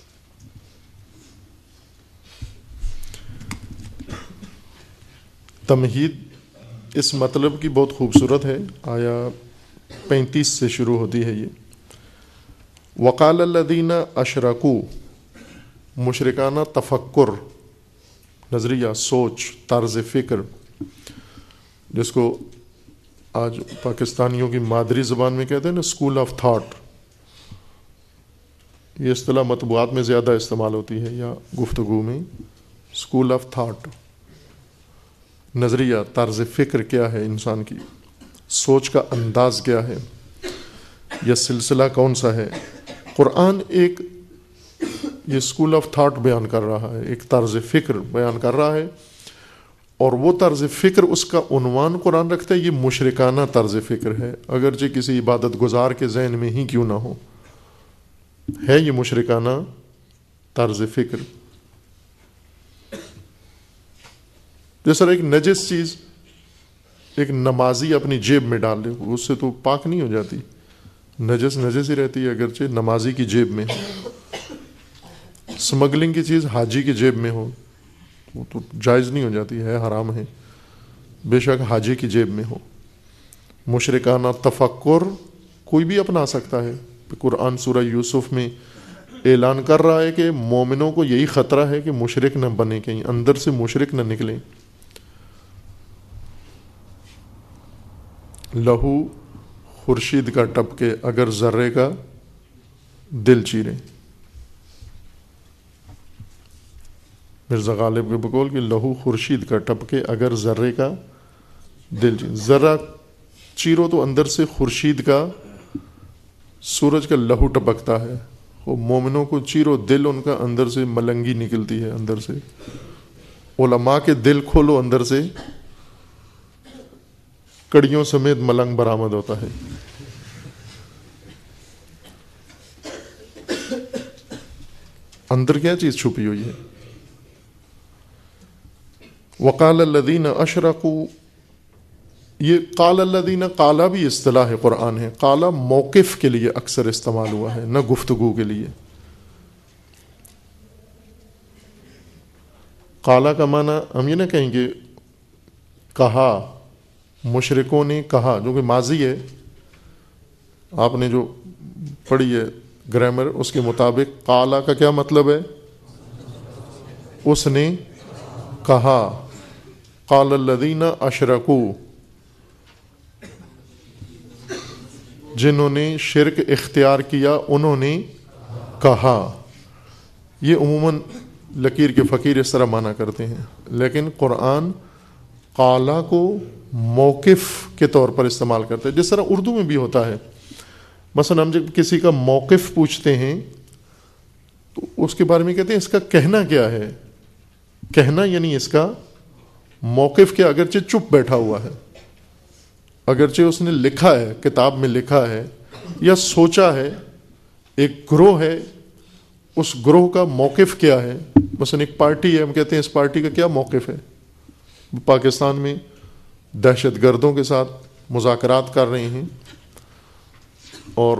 تمہید اس مطلب کی بہت خوبصورت ہے. آیا پینتیس سے شروع ہوتی ہے یہ. وقال الذین اشرکوا، مشرکانہ تفکر، نظریہ، سوچ، طرز فکر، جس کو آج پاکستانیوں کی مادری زبان میں کہتے ہیں نا اسکول آف تھاٹ. یہ اصطلاح مطبوعات میں زیادہ استعمال ہوتی ہے یا گفتگو میں. اسکول آف تھاٹ، نظریہ، طرز فکر کیا ہے انسان کی، سوچ کا انداز کیا ہے، یا سلسلہ کون سا ہے. قرآن ایک یہ اسکول آف تھاٹ بیان کر رہا ہے، ایک طرز فکر بیان کر رہا ہے، اور وہ طرز فکر اس کا عنوان قرآن رکھتا ہے یہ مشرکانہ طرز فکر ہے، اگرچہ کسی عبادت گزار کے ذہن میں ہی کیوں نہ ہو، ہے یہ مشرکانہ طرز فکر. جس طرح ایک نجس چیز ایک نمازی اپنی جیب میں ڈال دے، اس سے تو پاک نہیں ہو جاتی، نجس نجس ہی رہتی ہے اگرچہ نمازی کی جیب میں ہو. اسمگلنگ کی چیز حاجی کی جیب میں ہو وہ تو جائز نہیں ہو جاتی ہے، حرام ہے، بے شک حاجی کی جیب میں ہو. مشرکانہ تفکر کوئی بھی اپنا سکتا ہے. قرآن سورہ یوسف میں اعلان کر رہا ہے کہ مومنوں کو یہی خطرہ ہے کہ مشرک نہ بنے، کہیں اندر سے مشرک نہ نکلیں. لہو خورشید کا ٹپکے اگر ذرے کا دل چیرے. مرزا غالب کے بقول کہ لہو خورشید کا ٹپکے اگر ذرے کا دل چیرے. ذرہ چیرو تو اندر سے خورشید کا، سورج کا لہو ٹپکتا ہے. وہ مومنوں کو چیرو دل ان کا اندر سے ملنگی نکلتی ہے اندر سے. علماء کے دل کھولو اندر سے کڑیوں سمیت ملنگ برآمد ہوتا ہے. اندر کیا چیز چھپی ہوئی ہے. وقال الذین اشرکوا، یہ قال الذین، قالا بھی اصطلاح قرآن ہے. قالا موقف کے لیے اکثر استعمال ہوا ہے، نہ گفتگو کے لیے. قالا کا معنی ہم یہ نہ کہیں گے کہا، مشرکوں نے کہا، جو کہ ماضی ہے. آپ نے جو پڑھی ہے گرامر اس کے مطابق قالا کا کیا مطلب ہے؟ اس نے کہا. قال الذین اشرکوا، جنہوں نے شرک اختیار کیا انہوں نے کہا. یہ عموماً لکیر کے فقیر اس طرح معنی کرتے ہیں، لیکن قرآن قالا کو موقف کے طور پر استعمال کرتے ہیں، جس طرح اردو میں بھی ہوتا ہے. مثلا ہم جب کسی کا موقف پوچھتے ہیں تو اس کے بارے میں کہتے ہیں اس کا کہنا کیا ہے. کہنا یعنی اس کا موقف کیا، اگرچہ چپ بیٹھا ہوا ہے، اگرچہ اس نے لکھا ہے، کتاب میں لکھا ہے یا سوچا ہے. ایک گروہ ہے، اس گروہ کا موقف کیا ہے. مثلا ایک پارٹی ہے، ہم کہتے ہیں اس پارٹی کا کیا موقف ہے. پاکستان میں دہشت گردوں کے ساتھ مذاکرات کر رہے ہیں اور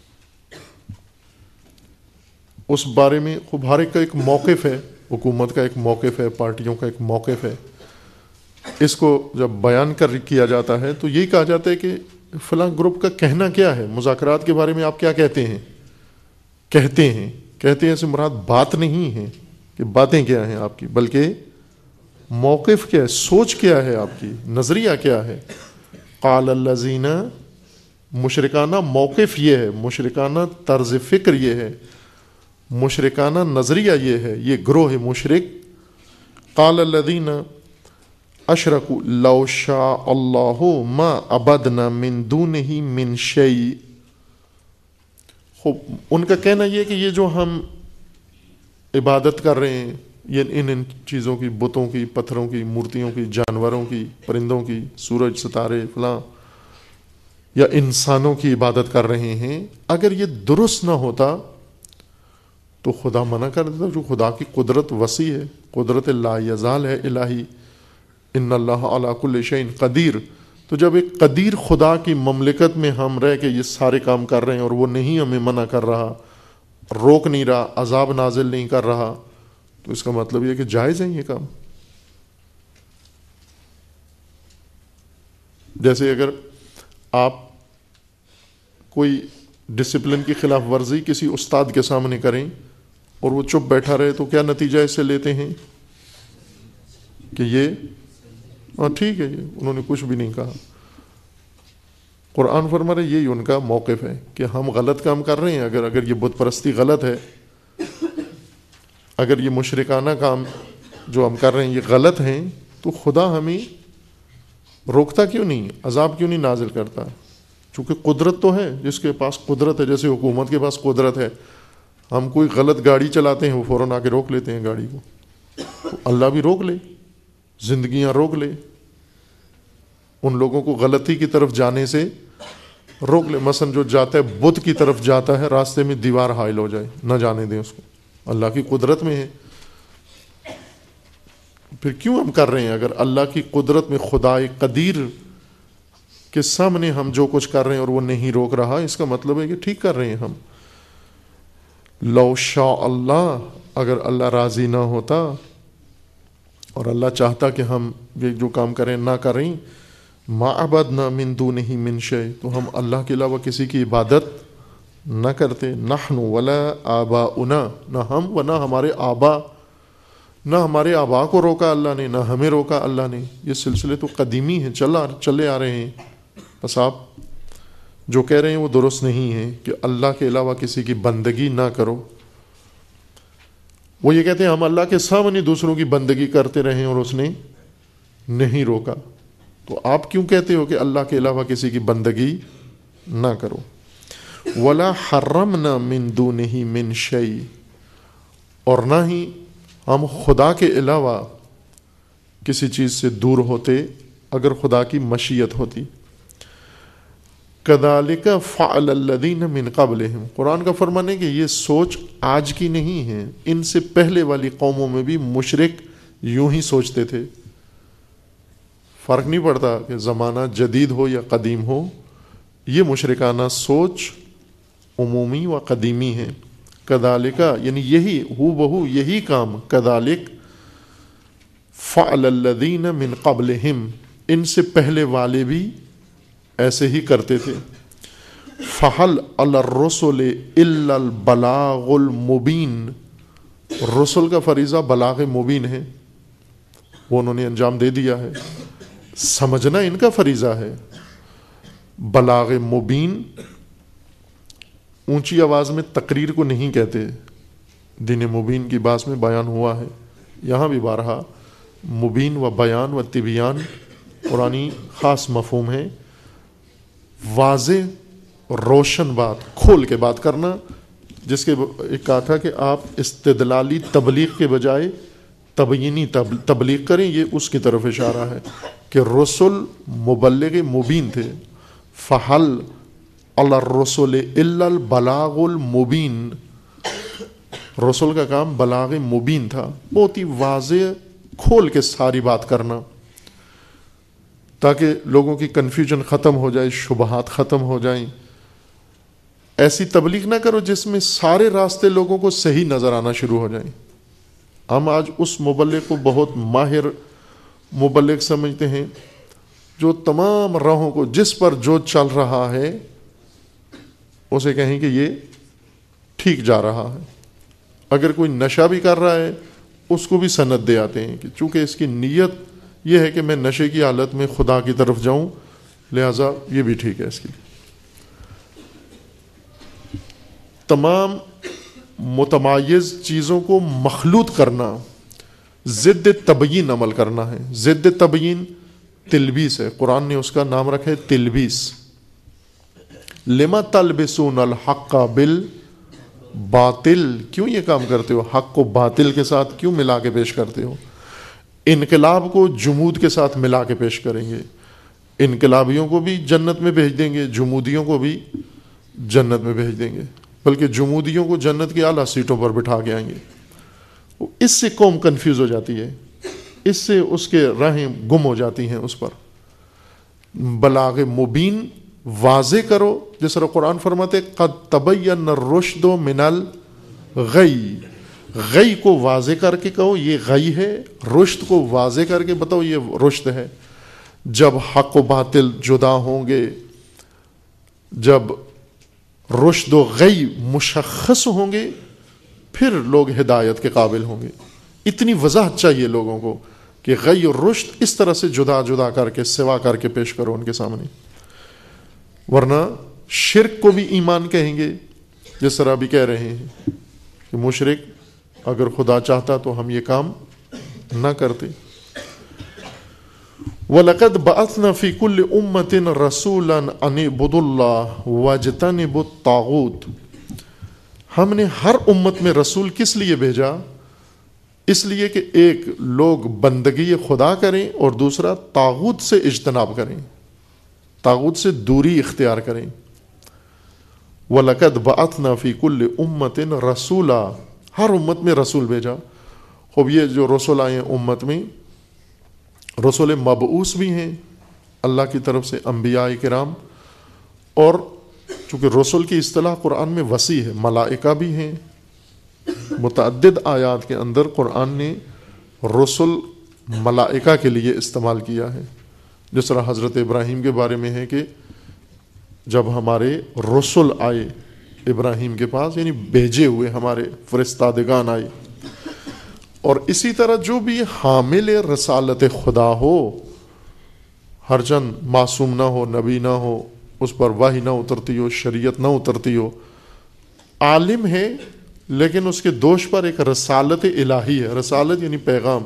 اس بارے میں خوب ہر ایک کا ایک موقف ہے، حکومت کا ایک موقف ہے، پارٹیوں کا ایک موقف ہے. اس کو جب بیان کر کیا جاتا ہے تو یہی کہا جاتا ہے کہ فلاں گروپ کا کہنا کیا ہے، مذاکرات کے بارے میں آپ کیا کہتے ہیں. کہتے ہیں کہتے ہیں سے مراد بات نہیں ہے کہ باتیں کیا ہیں آپ کی، بلکہ موقف کیا ہے، سوچ کیا ہے، آپ کی نظریہ کیا ہے. قال الذین، مشرکانہ موقف یہ ہے، مشرکانہ طرز فکر یہ ہے، مشرکانہ نظریہ یہ ہے، یہ گروہ مشرک. قال الذین اشرکوا لو شاء اللہ ما عبدنا من دونہ من شیء. خوب ان کا کہنا یہ کہ یہ جو ہم عبادت کر رہے ہیں، یہ ان ان چیزوں کی، بتوں کی، پتھروں کی، مورتیوں کی، جانوروں کی، پرندوں کی، سورج، ستارے، فلاں، یا انسانوں کی عبادت کر رہے ہیں، اگر یہ درست نہ ہوتا تو خدا منع کر دیتا. جو خدا کی قدرت وسیع ہے، قدرت لا یزال ہے الہی، ان اللہ علی کل شیء قدیر. تو جب ایک قدیر خدا کی مملکت میں ہم رہ کے یہ سارے کام کر رہے ہیں اور وہ نہیں ہمیں منع کر رہا، روک نہیں رہا، عذاب نازل نہیں کر رہا، تو اس کا مطلب یہ کہ جائز ہے یہ کام. جیسے اگر آپ کوئی ڈسپلن کی خلاف ورزی کسی استاد کے سامنے کریں اور وہ چپ بیٹھا رہے تو کیا نتیجہ اس سے لیتے ہیں کہ یہ ہاں ٹھیک ہے، یہ انہوں نے کچھ بھی نہیں کہا. قرآن فرما رہے یہی ان کا موقف ہے کہ ہم غلط کام کر رہے ہیں. اگر اگر یہ بت پرستی غلط ہے، اگر یہ مشرکانہ کام جو ہم کر رہے ہیں یہ غلط ہیں، تو خدا ہمیں روکتا کیوں نہیں، عذاب کیوں نہیں نازل کرتا. چونکہ قدرت تو ہے، جس کے پاس قدرت ہے، جیسے حکومت کے پاس قدرت ہے. ہم کوئی غلط گاڑی چلاتے ہیں، وہ فوراً آ کے روک لیتے ہیں گاڑی کو. تو اللہ بھی روک لے، زندگیاں روک لے، ان لوگوں کو غلطی کی طرف جانے سے روک لے. مثلا جو جاتا ہے بت کی طرف جاتا ہے، راستے میں دیوار حائل ہو جائے، نہ جانے دیں اس کو، اللہ کی قدرت میں ہے. پھر کیوں ہم کر رہے ہیں؟ اگر اللہ کی قدرت میں خدا قدیر کے سامنے ہم جو کچھ کر رہے ہیں اور وہ نہیں روک رہا، اس کا مطلب ہے کہ ٹھیک کر رہے ہیں ہم. لو شاء اللہ، اگر اللہ راضی نہ ہوتا اور اللہ چاہتا کہ ہم یہ جو کام کریں نہ کریں، ما عبدنا من دونہ من شیء، تو ہم اللہ کے علاوہ کسی کی عبادت نہ کرتے. نحن ولا آباؤنا، نہ ہم و نہ ہمارے آبا، نہ ہمارے آبا کو روکا اللہ نے، نہ ہمیں روکا اللہ نے. یہ سلسلے تو قدیمی ہیں، چلا چلے آ رہے ہیں. بس آپ جو کہہ رہے ہیں وہ درست نہیں ہے کہ اللہ کے علاوہ کسی کی بندگی نہ کرو. وہ یہ کہتے ہیں ہم اللہ کے سامنے دوسروں کی بندگی کرتے رہیں اور اس نے نہیں روکا. تو آپ کیوں کہتے ہو کہ اللہ کے علاوہ کسی کی بندگی نہ کرو؟ ولا حرمنا من دونہ من شیء، اور نہ ہی ہم خدا کے علاوہ کسی چیز سے دور ہوتے اگر خدا کی مشیت ہوتی. کذالک فعل الذین من قبلہم، قرآن کا فرمان ہے کہ یہ سوچ آج کی نہیں ہے، ان سے پہلے والی قوموں میں بھی مشرک یوں ہی سوچتے تھے. فرق نہیں پڑتا کہ زمانہ جدید ہو یا قدیم ہو، یہ مشرکانہ سوچ عمومی و قدیمی ہے. کذالک یعنی یہی ہو بہو یہی کام، کذالک فعل الذین من قبلہم، ان سے پہلے والے بھی ایسے ہی کرتے تھے. فحل علی الرسل الا البلاغ المبین، رسل کا فریضہ بلاغ مبین ہے، وہ انہوں نے انجام دے دیا ہے. سمجھنا ان کا فریضہ ہے. بلاغ مبین اونچی آواز میں تقریر کو نہیں کہتے، دین مبین کی بات میں بیان ہوا ہے. یہاں بھی بارہا مبین و بیان و تبیان قرآنی خاص مفہوم ہے، واضح روشن بات، کھول کے بات کرنا، جس کے ایک کہا تھا کہ آپ استدلالی تبلیغ کے بجائے تبیینی تبلیغ کریں، یہ اس کی طرف اشارہ ہے کہ رسول مبلغ مبین تھے. فحل علی الرسول الا البلاغ المبین، رسول کا کام بلاغ مبین تھا، بہت ہی واضح کھول کے ساری بات کرنا تاکہ لوگوں کی کنفیوژن ختم ہو جائے، شبہات ختم ہو جائیں. ایسی تبلیغ نہ کرو جس میں سارے راستے لوگوں کو صحیح نظر آنا شروع ہو جائیں. ہم آج اس مبلغ کو بہت ماہر مبلغ سمجھتے ہیں جو تمام راہوں کو، جس پر جو چل رہا ہے اسے کہیں کہ یہ ٹھیک جا رہا ہے. اگر کوئی نشہ بھی کر رہا ہے اس کو بھی سند دے آتے ہیں کہ چونکہ اس کی نیت یہ ہے کہ میں نشے کی حالت میں خدا کی طرف جاؤں، لہذا یہ بھی ٹھیک ہے اس کے لیے. تمام متمایز چیزوں کو مخلوط کرنا ضد تبیین عمل کرنا ہے. ضد تبیین تلبیس ہے، قرآن نے اس کا نام رکھا ہے تلبیس. لما تلبسون الحق بالباطل، کیوں یہ کام کرتے ہو؟ حق کو باطل کے ساتھ کیوں ملا کے پیش کرتے ہو؟ انقلاب کو جمود کے ساتھ ملا کے پیش کریں گے، انقلابیوں کو بھی جنت میں بھیج دیں گے، جمودیوں کو بھی جنت میں بھیج دیں گے، بلکہ جمودیوں کو جنت کی اعلیٰ سیٹوں پر بٹھا کے آئیں گے. اس سے قوم کنفیوز ہو جاتی ہے، اس سے اس کے راہیں گم ہو جاتی ہیں. اس پر بلاغ مبین واضح کرو، جس طرح قرآن فرماتے قد تبین الرشد من الغی، غی کو واضح کر کے کہو یہ غی ہے، رشد کو واضح کر کے بتاؤ یہ رشد ہے. جب حق و باطل جدا ہوں گے، جب رشد و غی مشخص ہوں گے، پھر لوگ ہدایت کے قابل ہوں گے. اتنی وضاحت چاہیے لوگوں کو کہ غی اور رشد اس طرح سے جدا جدا کر کے سوا کر کے پیش کرو ان کے سامنے. ورنہ شرک کو بھی ایمان کہیں گے، جس طرح بھی کہہ رہے ہیں کہ مشرک اگر خدا چاہتا تو ہم یہ کام نہ کرتے. وَلَقَدْ بَعَثْنَا فِي كُلِّ أُمَّةٍ رَسُولًا أَنِ اعْبُدُوا اللَّهَ وَاجْتَنِبُوا الطَّاغُوتَ، ہم نے ہر امت میں رسول کس لیے بھیجا؟ اس لیے کہ ایک لوگ بندگی خدا کریں اور دوسرا طاغوت سے اجتناب کریں، طاغوت سے دوری اختیار کریں. وَلَقَدْ بَعَثْنَا فِي كُلِّ أُمَّةٍ رَسُولًا، ہر امت میں رسول بھیجا. خوب یہ جو رسول آئے ہیں امت میں، رسول مبعوث بھی ہیں اللہ کی طرف سے، انبیاء کرام، اور چونکہ رسول کی اصطلاح قرآن میں وسیع ہے، ملائکہ بھی ہیں. متعدد آیات کے اندر قرآن نے رسول ملائکہ کے لیے استعمال کیا ہے. جس طرح حضرت ابراہیم کے بارے میں ہے کہ جب ہمارے رسول آئے ابراہیم کے پاس، یعنی بھیجے ہوئے ہمارے فرستادگان آئے. اور اسی طرح جو بھی حامل رسالت خدا ہو، ہر چند معصوم نہ ہو، نبی نہ ہو، اس پر وحی نہ اترتی ہو، شریعت نہ اترتی ہو، عالم ہے لیکن اس کے دوش پر ایک رسالت الہی ہے. رسالت یعنی پیغام.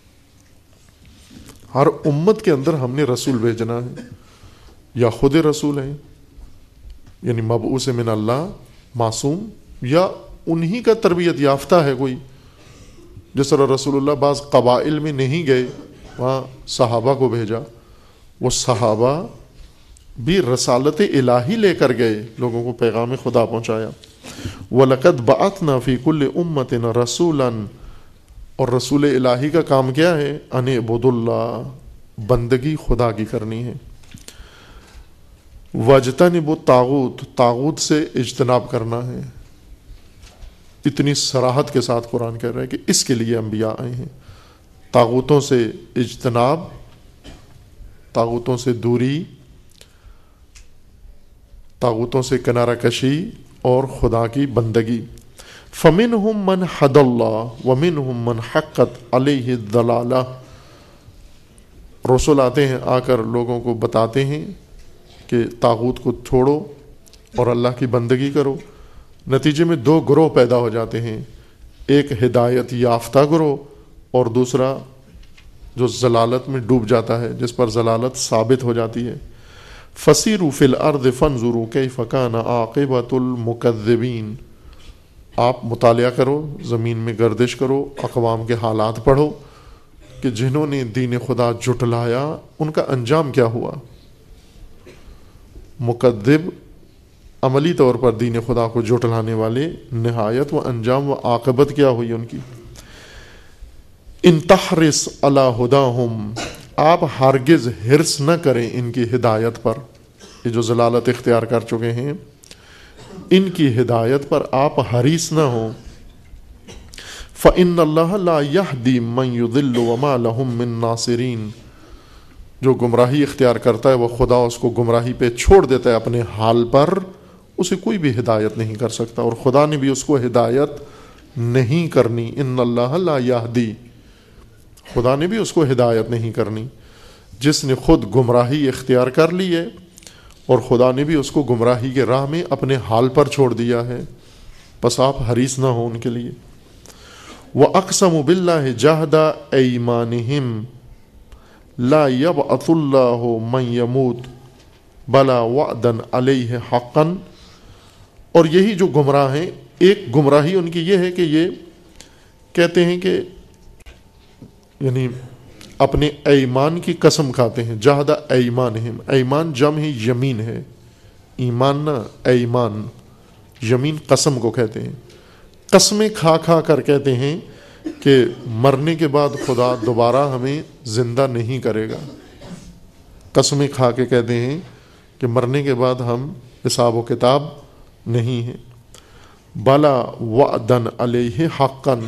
ہر امت کے اندر ہم نے رسول بھیجنا ہے، یا خود رسول ہیں یعنی مبعوث من اللہ، معصوم، یا انہی کا تربیت یافتہ ہے کوئی. جس طرح رسول اللہ بعض قبائل میں نہیں گئے، وہاں صحابہ کو بھیجا، وہ صحابہ بھی رسالت الہی لے کر گئے، لوگوں کو پیغام خدا پہنچایا. وَلَقَدْ بَعَثْنَا فِي كُلِّ أُمَّةٍ رَسُولًا، اور رسول الہی کا کام کیا ہے؟ ان اعبدوا اللہ، بندگی خدا کی کرنی ہے. واجتنبوا الطاغوت، طاغوت سے اجتناب کرنا ہے. اتنی صراحت کے ساتھ قرآن کہہ رہا ہے کہ اس کے لیے انبیاء آئے ہیں. طاغوتوں سے اجتناب، طاغوتوں سے دوری، طاغوتوں سے کنارہ کشی اور خدا کی بندگی. فَمِنْهُمْ مَنْ هَدَى اللَّهُ وَمِنْهُمْ مَنْ حَقَّتْ عَلَيْهِ الضَّلَالَةُ، رسول آتے ہیں، آ کر لوگوں کو بتاتے ہیں کہ طاغوت کو چھوڑو اور اللہ کی بندگی کرو. نتیجے میں دو گروہ پیدا ہو جاتے ہیں، ایک ہدایت یافتہ گروہ اور دوسرا جو ضلالت میں ڈوب جاتا ہے، جس پر ضلالت ثابت ہو جاتی ہے۔ فسیروا فی الارض فانظروا کیف کان عاقبۃ المکذبین، آپ مطالعہ کرو، زمین میں گردش کرو، اقوام کے حالات پڑھو کہ جنہوں نے دین خدا جھٹلایا ان کا انجام کیا ہوا۔ مکذب عملی طور پر دین خدا کو جھٹلانے والے، نہایت و انجام و عاقبت کیا ہوئی ان کی۔ ان تحرص علی ہداہم، آپ ہرگز حرص نہ کریں ان کی ہدایت پر، یہ جو ضلالت اختیار کر چکے ہیں ان کی ہدایت پر آپ حریص نہ ہوں۔ فإن اللہ لا یہدی من یضل وما لهم من ناصرین، جو گمراہی اختیار کرتا ہے وہ خدا اس کو گمراہی پہ چھوڑ دیتا ہے اپنے حال پر، اسے کوئی بھی ہدایت نہیں کر سکتا، اور خدا نے بھی اس کو ہدایت نہیں کرنی۔ ان اللہ لا یہدی، خدا نے بھی اس کو ہدایت نہیں کرنی، جس نے خود گمراہی اختیار کر لی ہے اور خدا نے بھی اس کو گمراہی کے راہ میں اپنے حال پر چھوڑ دیا ہے، بس آپ حریص نہ ہو ان کے لیے۔ وَأَقْسَمُوا بِاللَّهِ جَهْدَ أَيْمَانِهِمْ لَا يَبْعَثُ اللَّهُ مَنْ يَمُوتُ بَلَا وَعْدًا عَلَيْهِ حَقًّا، اور یہی جو گمراہ ہیں، ایک گمراہی ان کی یہ ہے کہ یہ کہتے ہیں کہ یعنی اپنے ایمان کی قسم کھاتے ہیں۔ جہد ایمانہم، ایمان جمع ہی یمین ہے، ایمان نہ ایمان، یمین قسم کو کہتے ہیں۔ قسمیں کھا کھا کر کہتے ہیں کہ مرنے کے بعد خدا دوبارہ ہمیں زندہ نہیں کرے گا، قسمیں کھا کے کہتے ہیں کہ مرنے کے بعد ہم حساب و کتاب نہیں ہیں۔ بلا وعدن علیہ حقن،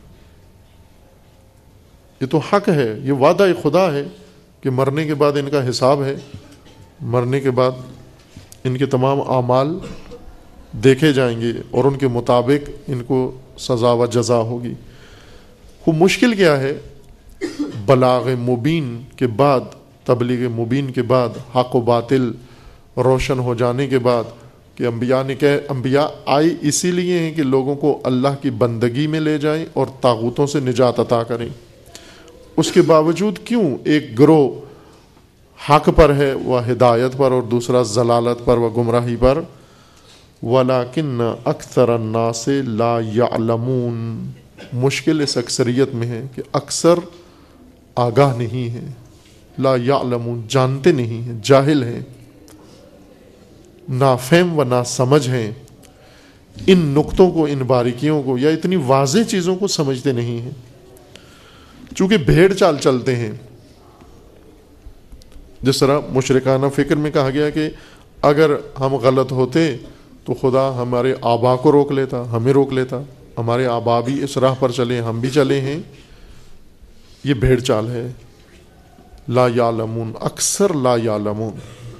یہ تو حق ہے، یہ وعدہ خدا ہے کہ مرنے کے بعد ان کا حساب ہے، مرنے کے بعد ان کے تمام اعمال دیکھے جائیں گے اور ان کے مطابق ان کو سزا و جزا ہوگی۔ وہ مشکل کیا ہے؟ بلاغ مبین کے بعد، تبلیغ مبین کے بعد، حق و باطل روشن ہو جانے کے بعد کہ انبیاء نے کہ انبیاء آئے اسی لیے ہیں کہ لوگوں کو اللہ کی بندگی میں لے جائیں اور طاغوتوں سے نجات عطا کریں، اس کے باوجود کیوں ایک گروہ حق پر ہے وہ ہدایت پر اور دوسرا ضلالت پر و گمراہی پر؟ وَلَكِنَّ أَكْثَرَ النَّاسِ لَا يَعْلَمُونَ، مشکل اس اکثریت میں ہے کہ اکثر آگاہ نہیں ہے، لا یعلمون، جانتے نہیں ہیں، جاہل ہیں، نافہم و ناسمجھ ہیں، ان نقطوں کو، ان باریکیوں کو یا اتنی واضح چیزوں کو سمجھتے نہیں ہیں، چونکہ بھیڑ چال چلتے ہیں۔ جس طرح مشرکانہ فکر میں کہا گیا کہ اگر ہم غلط ہوتے تو خدا ہمارے آبا کو روک لیتا، ہمیں روک لیتا، ہمارے آبا بھی اس راہ پر چلے، ہم بھی چلے ہیں، یہ بھیڑ چال ہے۔ لا یعلمون، اکثر لا یعلمون۔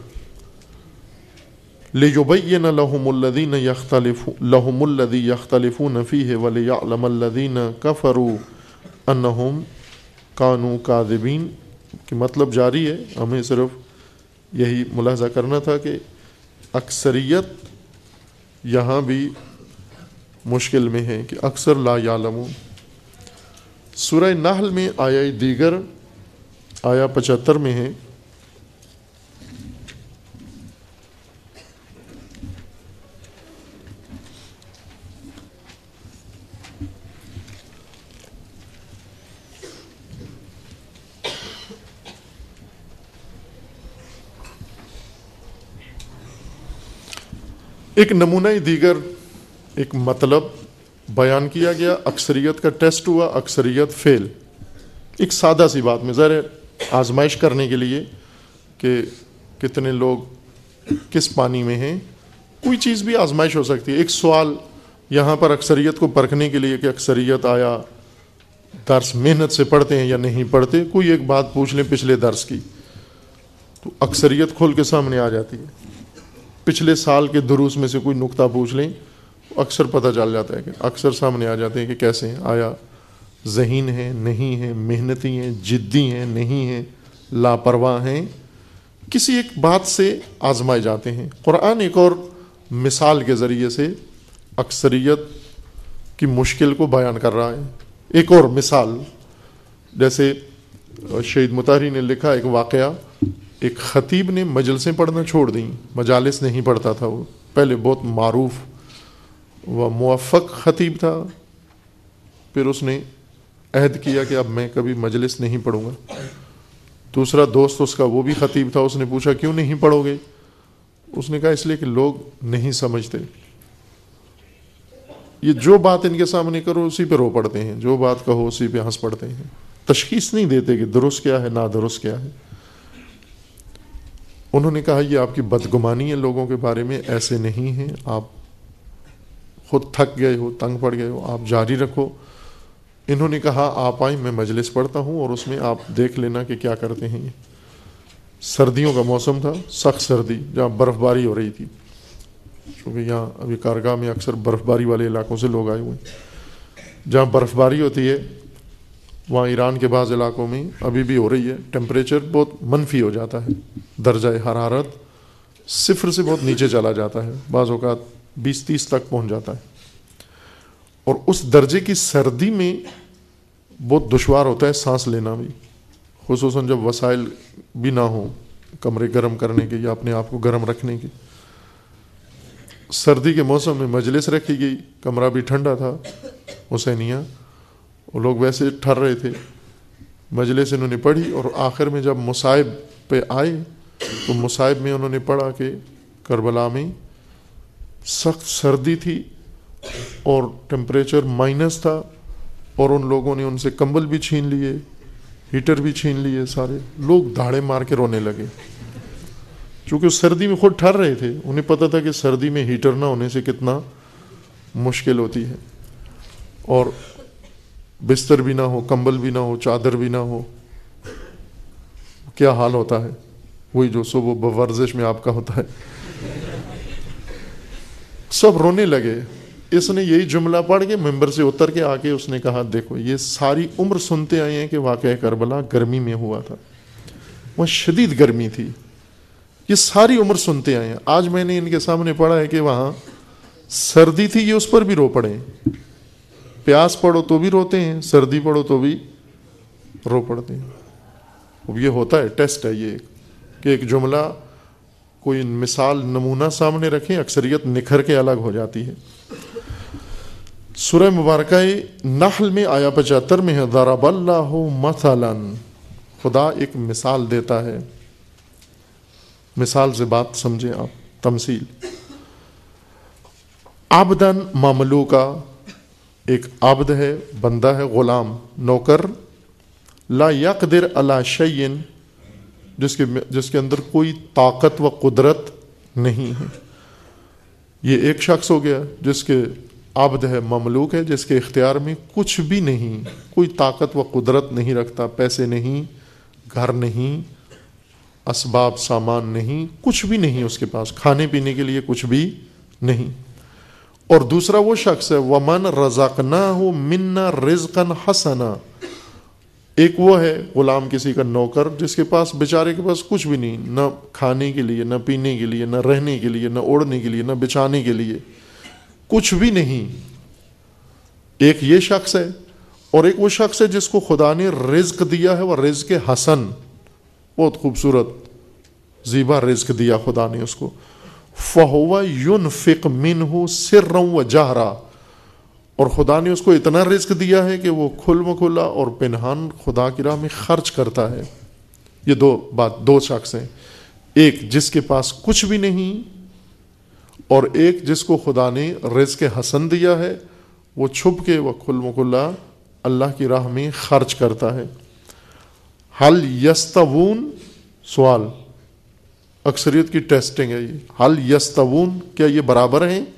لِيُبَيِّنَ لَهُمُ الَّذِينَ يَخْتَلِفُونَ لَهُمُ الَّذِي يَخْتَلِفُونَ فِيهِ وَلِيَعْلَمَ الَّذِينَ كَفَرُوا أَنَّهُمْ كَانُوا كَاذِبِينَ کہ مطلب جاری ہے، ہمیں صرف یہی ملاحظہ کرنا تھا کہ اکثریت یہاں بھی مشکل میں ہے کہ اکثر لا یعلمون۔ سورہ نحل میں آیا دیگر آیا پچہتر میں ہے، ایک نمونہ دیگر، ایک مطلب بیان کیا گیا، اکثریت کا ٹیسٹ ہوا، اکثریت فیل۔ ایک سادہ سی بات میں ذرا آزمائش کرنے کے لیے کہ کتنے لوگ کس پانی میں ہیں، کوئی چیز بھی آزمائش ہو سکتی ہے۔ ایک سوال یہاں پر اکثریت کو پرکھنے کے لیے کہ اکثریت آیا درس محنت سے پڑھتے ہیں یا نہیں پڑھتے، کوئی ایک بات پوچھ لیں پچھلے درس کی تو اکثریت کھول کے سامنے آ جاتی ہے۔ پچھلے سال کے دروس میں سے کوئی نقطہ پوچھ لیں اکثر پتہ چل جاتا ہے، کہ اکثر سامنے آ جاتے ہیں کہ کیسے ہیں، آیا ذہین ہیں، نہیں ہیں، محنتی ہیں، جدی ہیں، نہیں ہیں، لاپرواہ ہیں، کسی ایک بات سے آزمائے جاتے ہیں۔ قرآن ایک اور مثال کے ذریعے سے اکثریت کی مشکل کو بیان کر رہا ہے۔ ایک اور مثال، جیسے اور شہید مطہری نے لکھا ایک واقعہ، ایک خطیب نے مجلسیں پڑھنا چھوڑ دیں، مجالس نہیں پڑھتا تھا وہ، پہلے بہت معروف و موفق خطیب تھا، پھر اس نے عہد کیا کہ اب میں کبھی مجلس نہیں پڑھوں گا۔ دوسرا دوست اس کا وہ بھی خطیب تھا، اس نے پوچھا کیوں نہیں پڑھو گے؟ اس نے کہا اس لیے کہ لوگ نہیں سمجھتے، یہ جو بات ان کے سامنے کرو اسی پہ رو پڑتے ہیں، جو بات کہو اسی پہ ہنس پڑتے ہیں، تشخیص نہیں دیتے کہ درست کیا ہے نادرست کیا ہے۔ انہوں نے کہا یہ آپ کی بدگمانی ہے لوگوں کے بارے میں، ایسے نہیں ہیں، آپ خود تھک گئے ہو، تنگ پڑ گئے ہو، آپ جاری رکھو۔ انہوں نے کہا آپ آئیں، میں مجلس پڑھتا ہوں اور اس میں آپ دیکھ لینا کہ کیا کرتے ہیں۔ یہ سردیوں کا موسم تھا، سخت سردی، جہاں برف باری ہو رہی تھی، کیونکہ یہاں ابھی کارگاہ میں اکثر برف باری والے علاقوں سے لوگ آئے ہوئے ہیں۔ جہاں برف باری ہوتی ہے وہاں ایران کے بعض علاقوں میں ابھی بھی ہو رہی ہے، ٹیمپریچر بہت منفی ہو جاتا ہے، درجہ حرارت صفر سے بہت نیچے چلا جاتا ہے، بعض اوقات بیس تیس تک پہنچ جاتا ہے، اور اس درجے کی سردی میں بہت دشوار ہوتا ہے سانس لینا بھی، خصوصاً جب وسائل بھی نہ ہوں کمرے گرم کرنے کے یا اپنے آپ کو گرم رکھنے کے۔ سردی کے موسم میں مجلس رکھی گئی، کمرہ بھی ٹھنڈا تھا، حسینیہ، وہ لوگ ویسے ٹھر رہے تھے، مجلس انہوں نے پڑھی، اور آخر میں جب مصائب پہ آئے تو مصائب میں انہوں نے پڑھا کہ کربلا میں سخت سردی تھی اور ٹیمپریچر مائنس تھا، اور ان لوگوں نے ان سے کمبل بھی چھین لیے، ہیٹر بھی چھین لیے، سارے لوگ دھاڑے مار کے رونے لگے، چونکہ سردی میں خود ٹھر رہے تھے، انہیں پتہ تھا کہ سردی میں ہیٹر نہ ہونے سے کتنا مشکل ہوتی ہے، اور بستر بھی نہ ہو، کمبل بھی نہ ہو، چادر بھی نہ ہو، کیا حال ہوتا ہے، وہی جو صبح ورزش میں آپ کا ہوتا ہے۔ سب رونے لگے۔ اس نے یہی جملہ پڑھ کے ممبر سے اتر کے آ کے اس نے کہا دیکھو یہ ساری عمر سنتے آئے ہیں کہ واقعہ کربلا گرمی میں ہوا تھا، وہ شدید گرمی تھی، یہ ساری عمر سنتے آئے ہیں، آج میں نے ان کے سامنے پڑھا ہے کہ وہاں سردی تھی، یہ اس پر بھی رو پڑے، پیاس پڑھو تو بھی روتے ہیں، سردی پڑھو تو بھی رو پڑتے ہیں۔ اب یہ ہوتا ہے، ٹیسٹ ہے یہ کہ ایک جملہ کوئی مثال نمونہ سامنے رکھیں، اکثریت نکھر کے الگ ہو جاتی ہے۔ سورہ مبارکہ نحل میں آیا پچہتر میں ہے ضرب اللہ مثلا، خدا ایک مثال دیتا ہے، مثال سے بات سمجھیں آپ، تمثیل۔ عبدن مملوکا، ایک عبد ہے، بندہ ہے، غلام، نوکر، لا یقدر علی شیء، جس کے جس کے اندر کوئی طاقت و قدرت نہیں ہے۔ یہ ایک شخص ہو گیا جس کے عبد ہے، مملوک ہے، جس کے اختیار میں کچھ بھی نہیں، کوئی طاقت و قدرت نہیں رکھتا، پیسے نہیں، گھر نہیں، اسباب سامان نہیں، کچھ بھی نہیں اس کے پاس، کھانے پینے کے لیے کچھ بھی نہیں۔ اور دوسرا وہ شخص ہے ومن رزقناہ منا رزقا حسنا، ایک وہ ہے غلام کسی کا نوکر جس کے پاس بیچارے کے پاس کچھ بھی نہیں، نہ کھانے کے لیے، نہ پینے کے لیے، نہ رہنے کے لیے، نہ اوڑھنے کے لیے، نہ بچھانے کے لیے، کچھ بھی نہیں۔ ایک یہ شخص ہے، اور ایک وہ شخص ہے جس کو خدا نے رزق دیا ہے، وہ رزق حسن، بہت خوبصورت زیبا رزق دیا خدا نے اس کو، فَهُوَ يُنْفِقْ مِنْهُ سِرًّا وَجَهْرًا، اور خدا نے اس کو اتنا رزق دیا ہے کہ وہ کھل مکھلا اور پنہان خدا کی راہ میں خرچ کرتا ہے۔ یہ دو بات، دو شخص ہیں، ایک جس کے پاس کچھ بھی نہیں، اور ایک جس کو خدا نے رزق حسن دیا ہے، وہ چھپ کے وہ کھل مکھلا اللہ کی راہ میں خرچ کرتا ہے۔ حل یستوون، سوال اکثریت کی ٹیسٹنگ ہے یہ، حل یستوون، کیا یہ برابر ہیں؟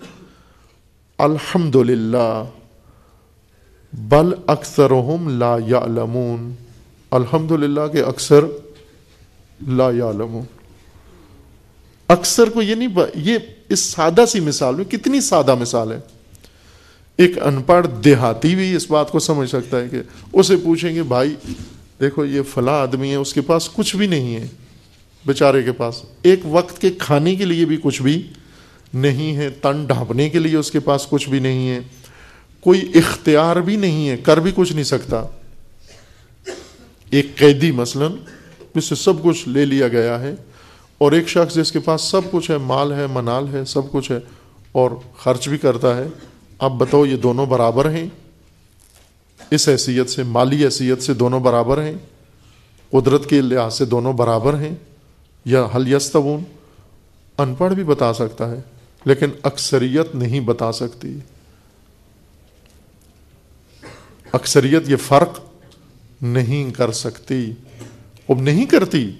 الحمدللہ بل اکثرہم لا یعلمون، الحمدللہ کہ اکثر لا یعلمون، اکثر کو یہ نہیں، یہ اس سادہ سی مثال میں، کتنی سادہ مثال ہے، ایک ان پڑھ دیہاتی بھی اس بات کو سمجھ سکتا ہے کہ اسے پوچھیں گے بھائی دیکھو یہ فلاں آدمی ہے، اس کے پاس کچھ بھی نہیں ہے، بیچارے کے پاس ایک وقت کے کھانے کے لیے بھی کچھ بھی نہیں ہے، تن ڈھانپنے کے لیے اس کے پاس کچھ بھی نہیں ہے، کوئی اختیار بھی نہیں ہے، کر بھی کچھ نہیں سکتا، ایک قیدی مثلاً جس سے سب کچھ لے لیا گیا ہے، اور ایک شخص جس کے پاس سب کچھ ہے، مال ہے، منال ہے، سب کچھ ہے، اور خرچ بھی کرتا ہے، اب بتاؤ یہ دونوں برابر ہیں؟ اس حیثیت سے، مالی حیثیت سے دونوں برابر ہیں؟ قدرت کے لحاظ سے دونوں برابر ہیں؟ یا حل یستوون؟ ان پڑھ بھی بتا سکتا ہے، لیکن اکثریت نہیں بتا سکتی۔ اکثریت یہ فرق نہیں کر سکتی، اب نہیں کرتی۔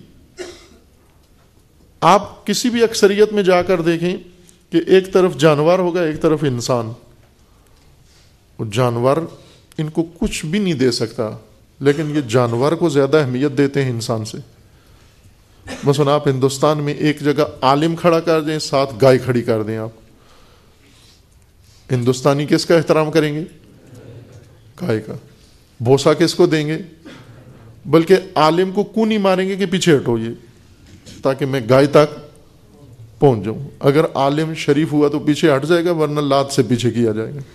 آپ کسی بھی اکثریت میں جا کر دیکھیں کہ ایک طرف جانور ہوگا، ایک طرف انسان۔ جانور ان کو کچھ بھی نہیں دے سکتا، لیکن یہ جانور کو زیادہ اہمیت دیتے ہیں انسان سے۔ مثلا آپ ہندوستان میں ایک جگہ عالم کھڑا کر دیں، ساتھ گائے کھڑی کر دیں، آپ ہندوستانی کس کا احترام کریں گے؟ گائے کا۔ بوسا کس کو دیں گے؟ بلکہ عالم کو کیوں نہیں ماریں گے کہ پیچھے ہٹو یہ، تاکہ میں گائے تک پہنچ جاؤں۔ اگر عالم شریف ہوا تو پیچھے ہٹ جائے گا، ورنہ لات سے پیچھے کیا جائے گا۔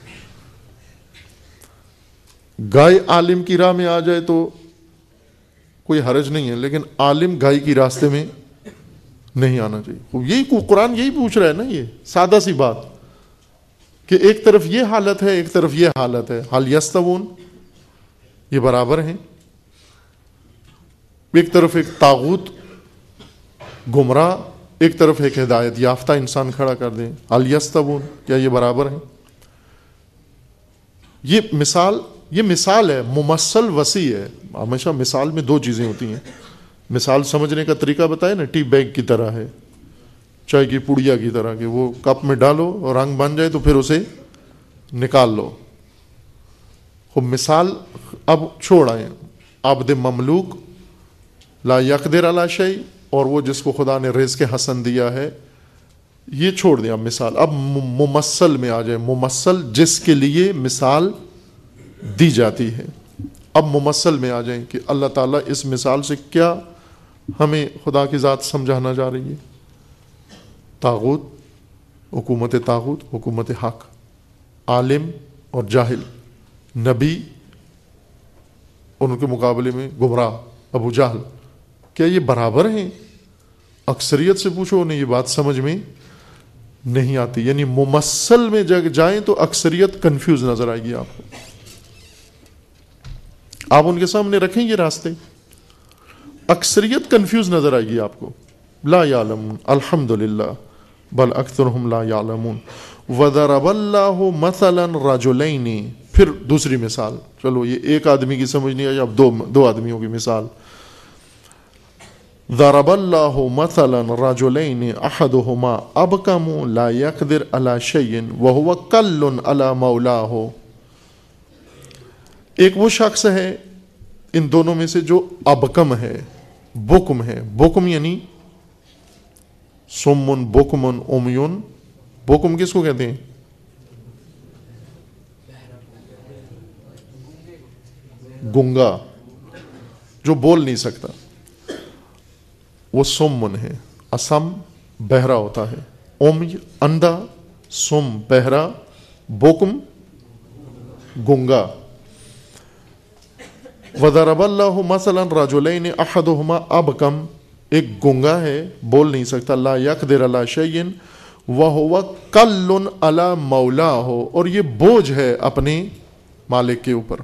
گائے عالم کی راہ میں آ جائے تو کوئی حرج نہیں ہے، لیکن عالم گائے کی راستے میں نہیں آنا چاہیے۔ یہی قرآن یہی پوچھ رہا ہے نا، یہ سادہ سی بات کہ ایک طرف یہ حالت ہے، ایک طرف یہ حالت ہے، حل یستوون، یہ برابر ہیں؟ ایک طرف ایک طاغوت گمراہ، ایک طرف ایک ہدایت یافتہ انسان کھڑا کر دیں، حل یستوون، کیا یہ برابر ہیں؟ یہ مثال یہ مثال ہے، ممثل وسیع ہے۔ ہمیشہ مثال میں دو چیزیں ہوتی ہیں۔ مثال سمجھنے کا طریقہ بتائے نا، ٹی بیگ کی طرح ہے، چائے کی پڑیا کی طرح، کہ وہ کپ میں ڈالو اور رنگ بن جائے تو پھر اسے نکال لو۔ خب مثال اب چھوڑ آئے، عبد مملوک لا یقدر علی شیء، اور وہ جس کو خدا نے رزق حسن دیا ہے، یہ چھوڑ دیا مثال۔ اب ممثل میں آ جائے، ممثل جس کے لیے مثال دی جاتی ہے۔ اب ممثل میں آ جائیں کہ اللہ تعالیٰ اس مثال سے کیا ہمیں خدا کی ذات سمجھانا جا رہی ہے؟ طاغوت، حکومت طاغوت، حکومت حق، عالم اور جاہل، نبی اور ان کے مقابلے میں گمراہ ابو جہل، کیا یہ برابر ہیں؟ اکثریت سے پوچھو، انہیں یہ بات سمجھ میں نہیں آتی۔ یعنی ممثل میں جگ جائیں تو اکثریت کنفیوز نظر آئے گی آپ کو۔ آپ ان کے سامنے رکھیں یہ راستے، اکثریت کنفیوز نظر آئے گی آپ کو۔ لا یعلمون الحمدللہ بل اکثرهم لا یعلمون وضرب اللہ مثلا رجلین۔ پھر دوسری مثال، چلو یہ ایک آدمی کی سمجھ نہیں آئی، اب دو دو آدمیوں کی مثال۔ ضرب اللہ مثلا رجلین احدہما ابکم لا یقدر علی شیء وہو کل علی مولاہ۔ ایک وہ شخص ہے ان دونوں میں سے جو ابکم ہے، بکم ہے۔ بکم یعنی سمن، بکمن، امیون۔ بکم کس کو کہتے ہیں؟ گنگا، جو بول نہیں سکتا، وہ سمن ہے۔ اسم بہرا ہوتا ہے، امی اندھا، سم بہرا، بکم گنگا۔ وضرب اللہ مثلا رجلین احدہما ابکم، ایک گنگا ہے، بول نہیں سکتا، لا یقدر علی شیء وہو کل علی مولاہ، اور یہ بوجھ ہے اپنے مالک کے اوپر،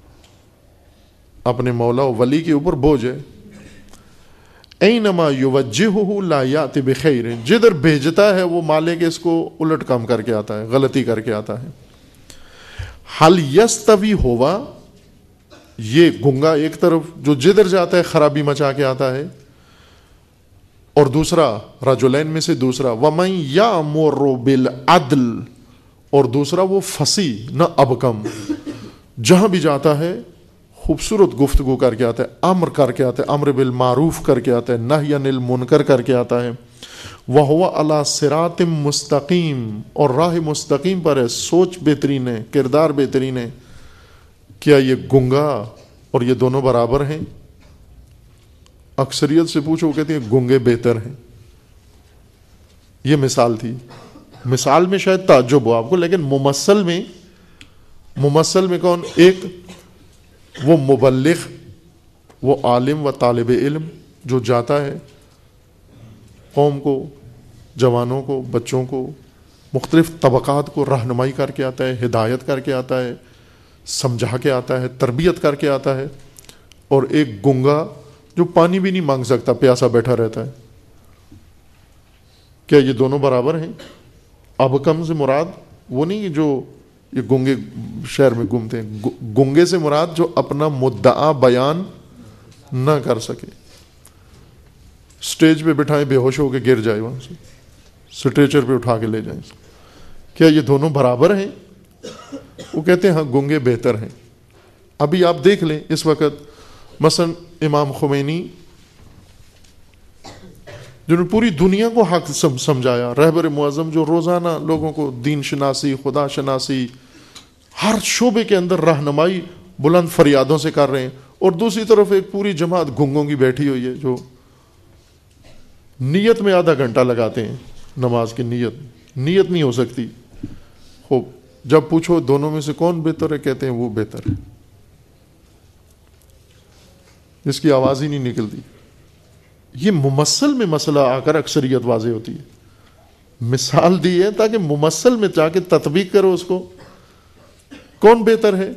اپنے مولا و ولی کے اوپر بوجھ ہے۔ اینما یوجہہ لا یأت بخیر، جدھر بھیجتا ہے وہ مالک اس کو الٹ کام کر کے آتا ہے، غلطی کر کے آتا ہے۔ حل یستوی ہوا، یہ گنگا ایک طرف جو جدھر جاتا ہے خرابی مچا کے آتا ہے، اور دوسرا رجلین میں سے دوسرا ومن یامر بالعدل، اور دوسرا وہ فصیح نہ ابکم، جہاں بھی جاتا ہے خوبصورت گفتگو کر کے آتا ہے، امر کر کے آتا ہے، امر بالمعروف کر کے آتا ہے، نہی عن المنکر کر کے آتا ہے۔ وہو علی صراط مستقیم، اور راہ مستقیم پر ہے، سوچ بہترین ہے، کردار بہترین ہے۔ کیا یہ گنگا اور یہ دونوں برابر ہیں؟ اکثریت سے پوچھو، وہ کہتے ہیں گنگے بہتر ہیں۔ یہ مثال تھی۔ مثال میں شاید تعجب ہو آپ کو، لیکن ممثل میں ممثل میں کون؟ ایک وہ مبلغ وہ عالم و طالب علم جو جاتا ہے قوم کو، جوانوں کو، بچوں کو، مختلف طبقات کو رہنمائی کر کے آتا ہے، ہدایت کر کے آتا ہے، سمجھا کے آتا ہے، تربیت کر کے آتا ہے، اور ایک گنگا جو پانی بھی نہیں مانگ سکتا، پیاسا بیٹھا رہتا ہے، کیا یہ دونوں برابر ہیں؟ اب کم سے مراد وہ نہیں جو یہ گنگے شہر میں گھومتے ہیں، گنگے سے مراد جو اپنا مدعا بیان نہ کر سکے، سٹیج پہ بٹھائیں بے ہوش ہو کے گر جائے، وہاں سے سٹریچر پہ اٹھا کے لے جائیں، کیا یہ دونوں برابر ہیں؟ وہ کہتے ہیں ہاں گنگے بہتر ہیں۔ ابھی آپ دیکھ لیں اس وقت مثلا امام خمینی جنہوں نے پوری دنیا کو حق سمجھایا، رہبر معظم جو روزانہ لوگوں کو دین شناسی، خدا شناسی، ہر شعبے کے اندر رہنمائی بلند فریادوں سے کر رہے ہیں، اور دوسری طرف ایک پوری جماعت گنگوں کی بیٹھی ہوئی ہے جو نیت میں آدھا گھنٹہ لگاتے ہیں، نماز کی نیت نیت نہیں ہو سکتی۔ خوب جب پوچھو دونوں میں سے کون بہتر ہے، کہتے ہیں وہ بہتر ہے، اس کی آواز ہی نہیں نکلتی۔ یہ ممثل میں مسئلہ آ کر اکثریت واضح ہوتی ہے، مثال دی ہے تاکہ ممثل میں جا کے تطبیق کرو اس کو، کون بہتر ہے۔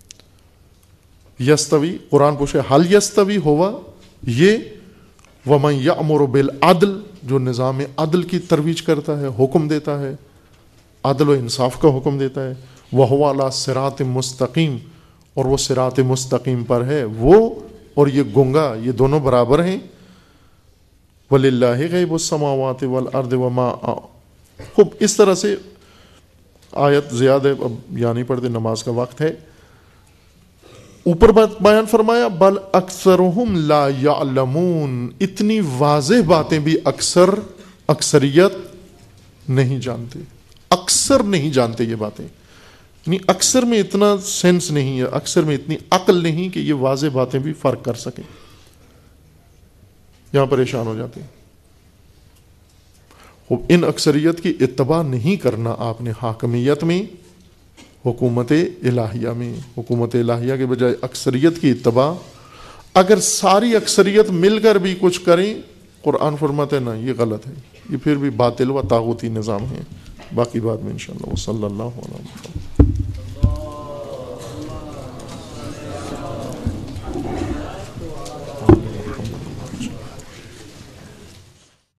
یستوی، قرآن پوچھے حل یستوی ہوا، یہ ومن یأمر بالعدل جو نظام عدل کی ترویج کرتا ہے، حکم دیتا ہے، عدل و انصاف کا حکم دیتا ہے، وہو علی صراط مستقیم، اور وہ صراط مستقیم پر ہے، وہ اور یہ گنگا یہ دونوں برابر ہیں۔ وَلِلَّهِ غیب السماوات والارض وما، خوب اس طرح سے آیت زیادہ اب یہاں نہیں پڑھتے، نماز کا وقت ہے۔ اوپر بات بیان فرمایا بل اکثرهم لا یعلمون، اتنی واضح باتیں بھی اکثر اکثریت نہیں جانتے، اکثر نہیں جانتے یہ باتیں، یعنی اکثر میں اتنا سینس نہیں ہے، اکثر میں اتنی عقل نہیں کہ یہ واضح باتیں بھی فرق کر سکیں، یہاں پریشان ہو جاتے ہیں۔ ان اکثریت کی اتباع نہیں کرنا آپ نے حاکمیت میں، حکومت الہیہ میں، حکومت الہیہ کے بجائے اکثریت کی اتباع۔ اگر ساری اکثریت مل کر بھی کچھ کریں، قرآن فرماتا ہے نا یہ غلط ہے، یہ پھر بھی باطل و طاغوتی نظام ہے۔ باقی بات میں انشاءاللہ، صلی اللہ علیہ وسلم۔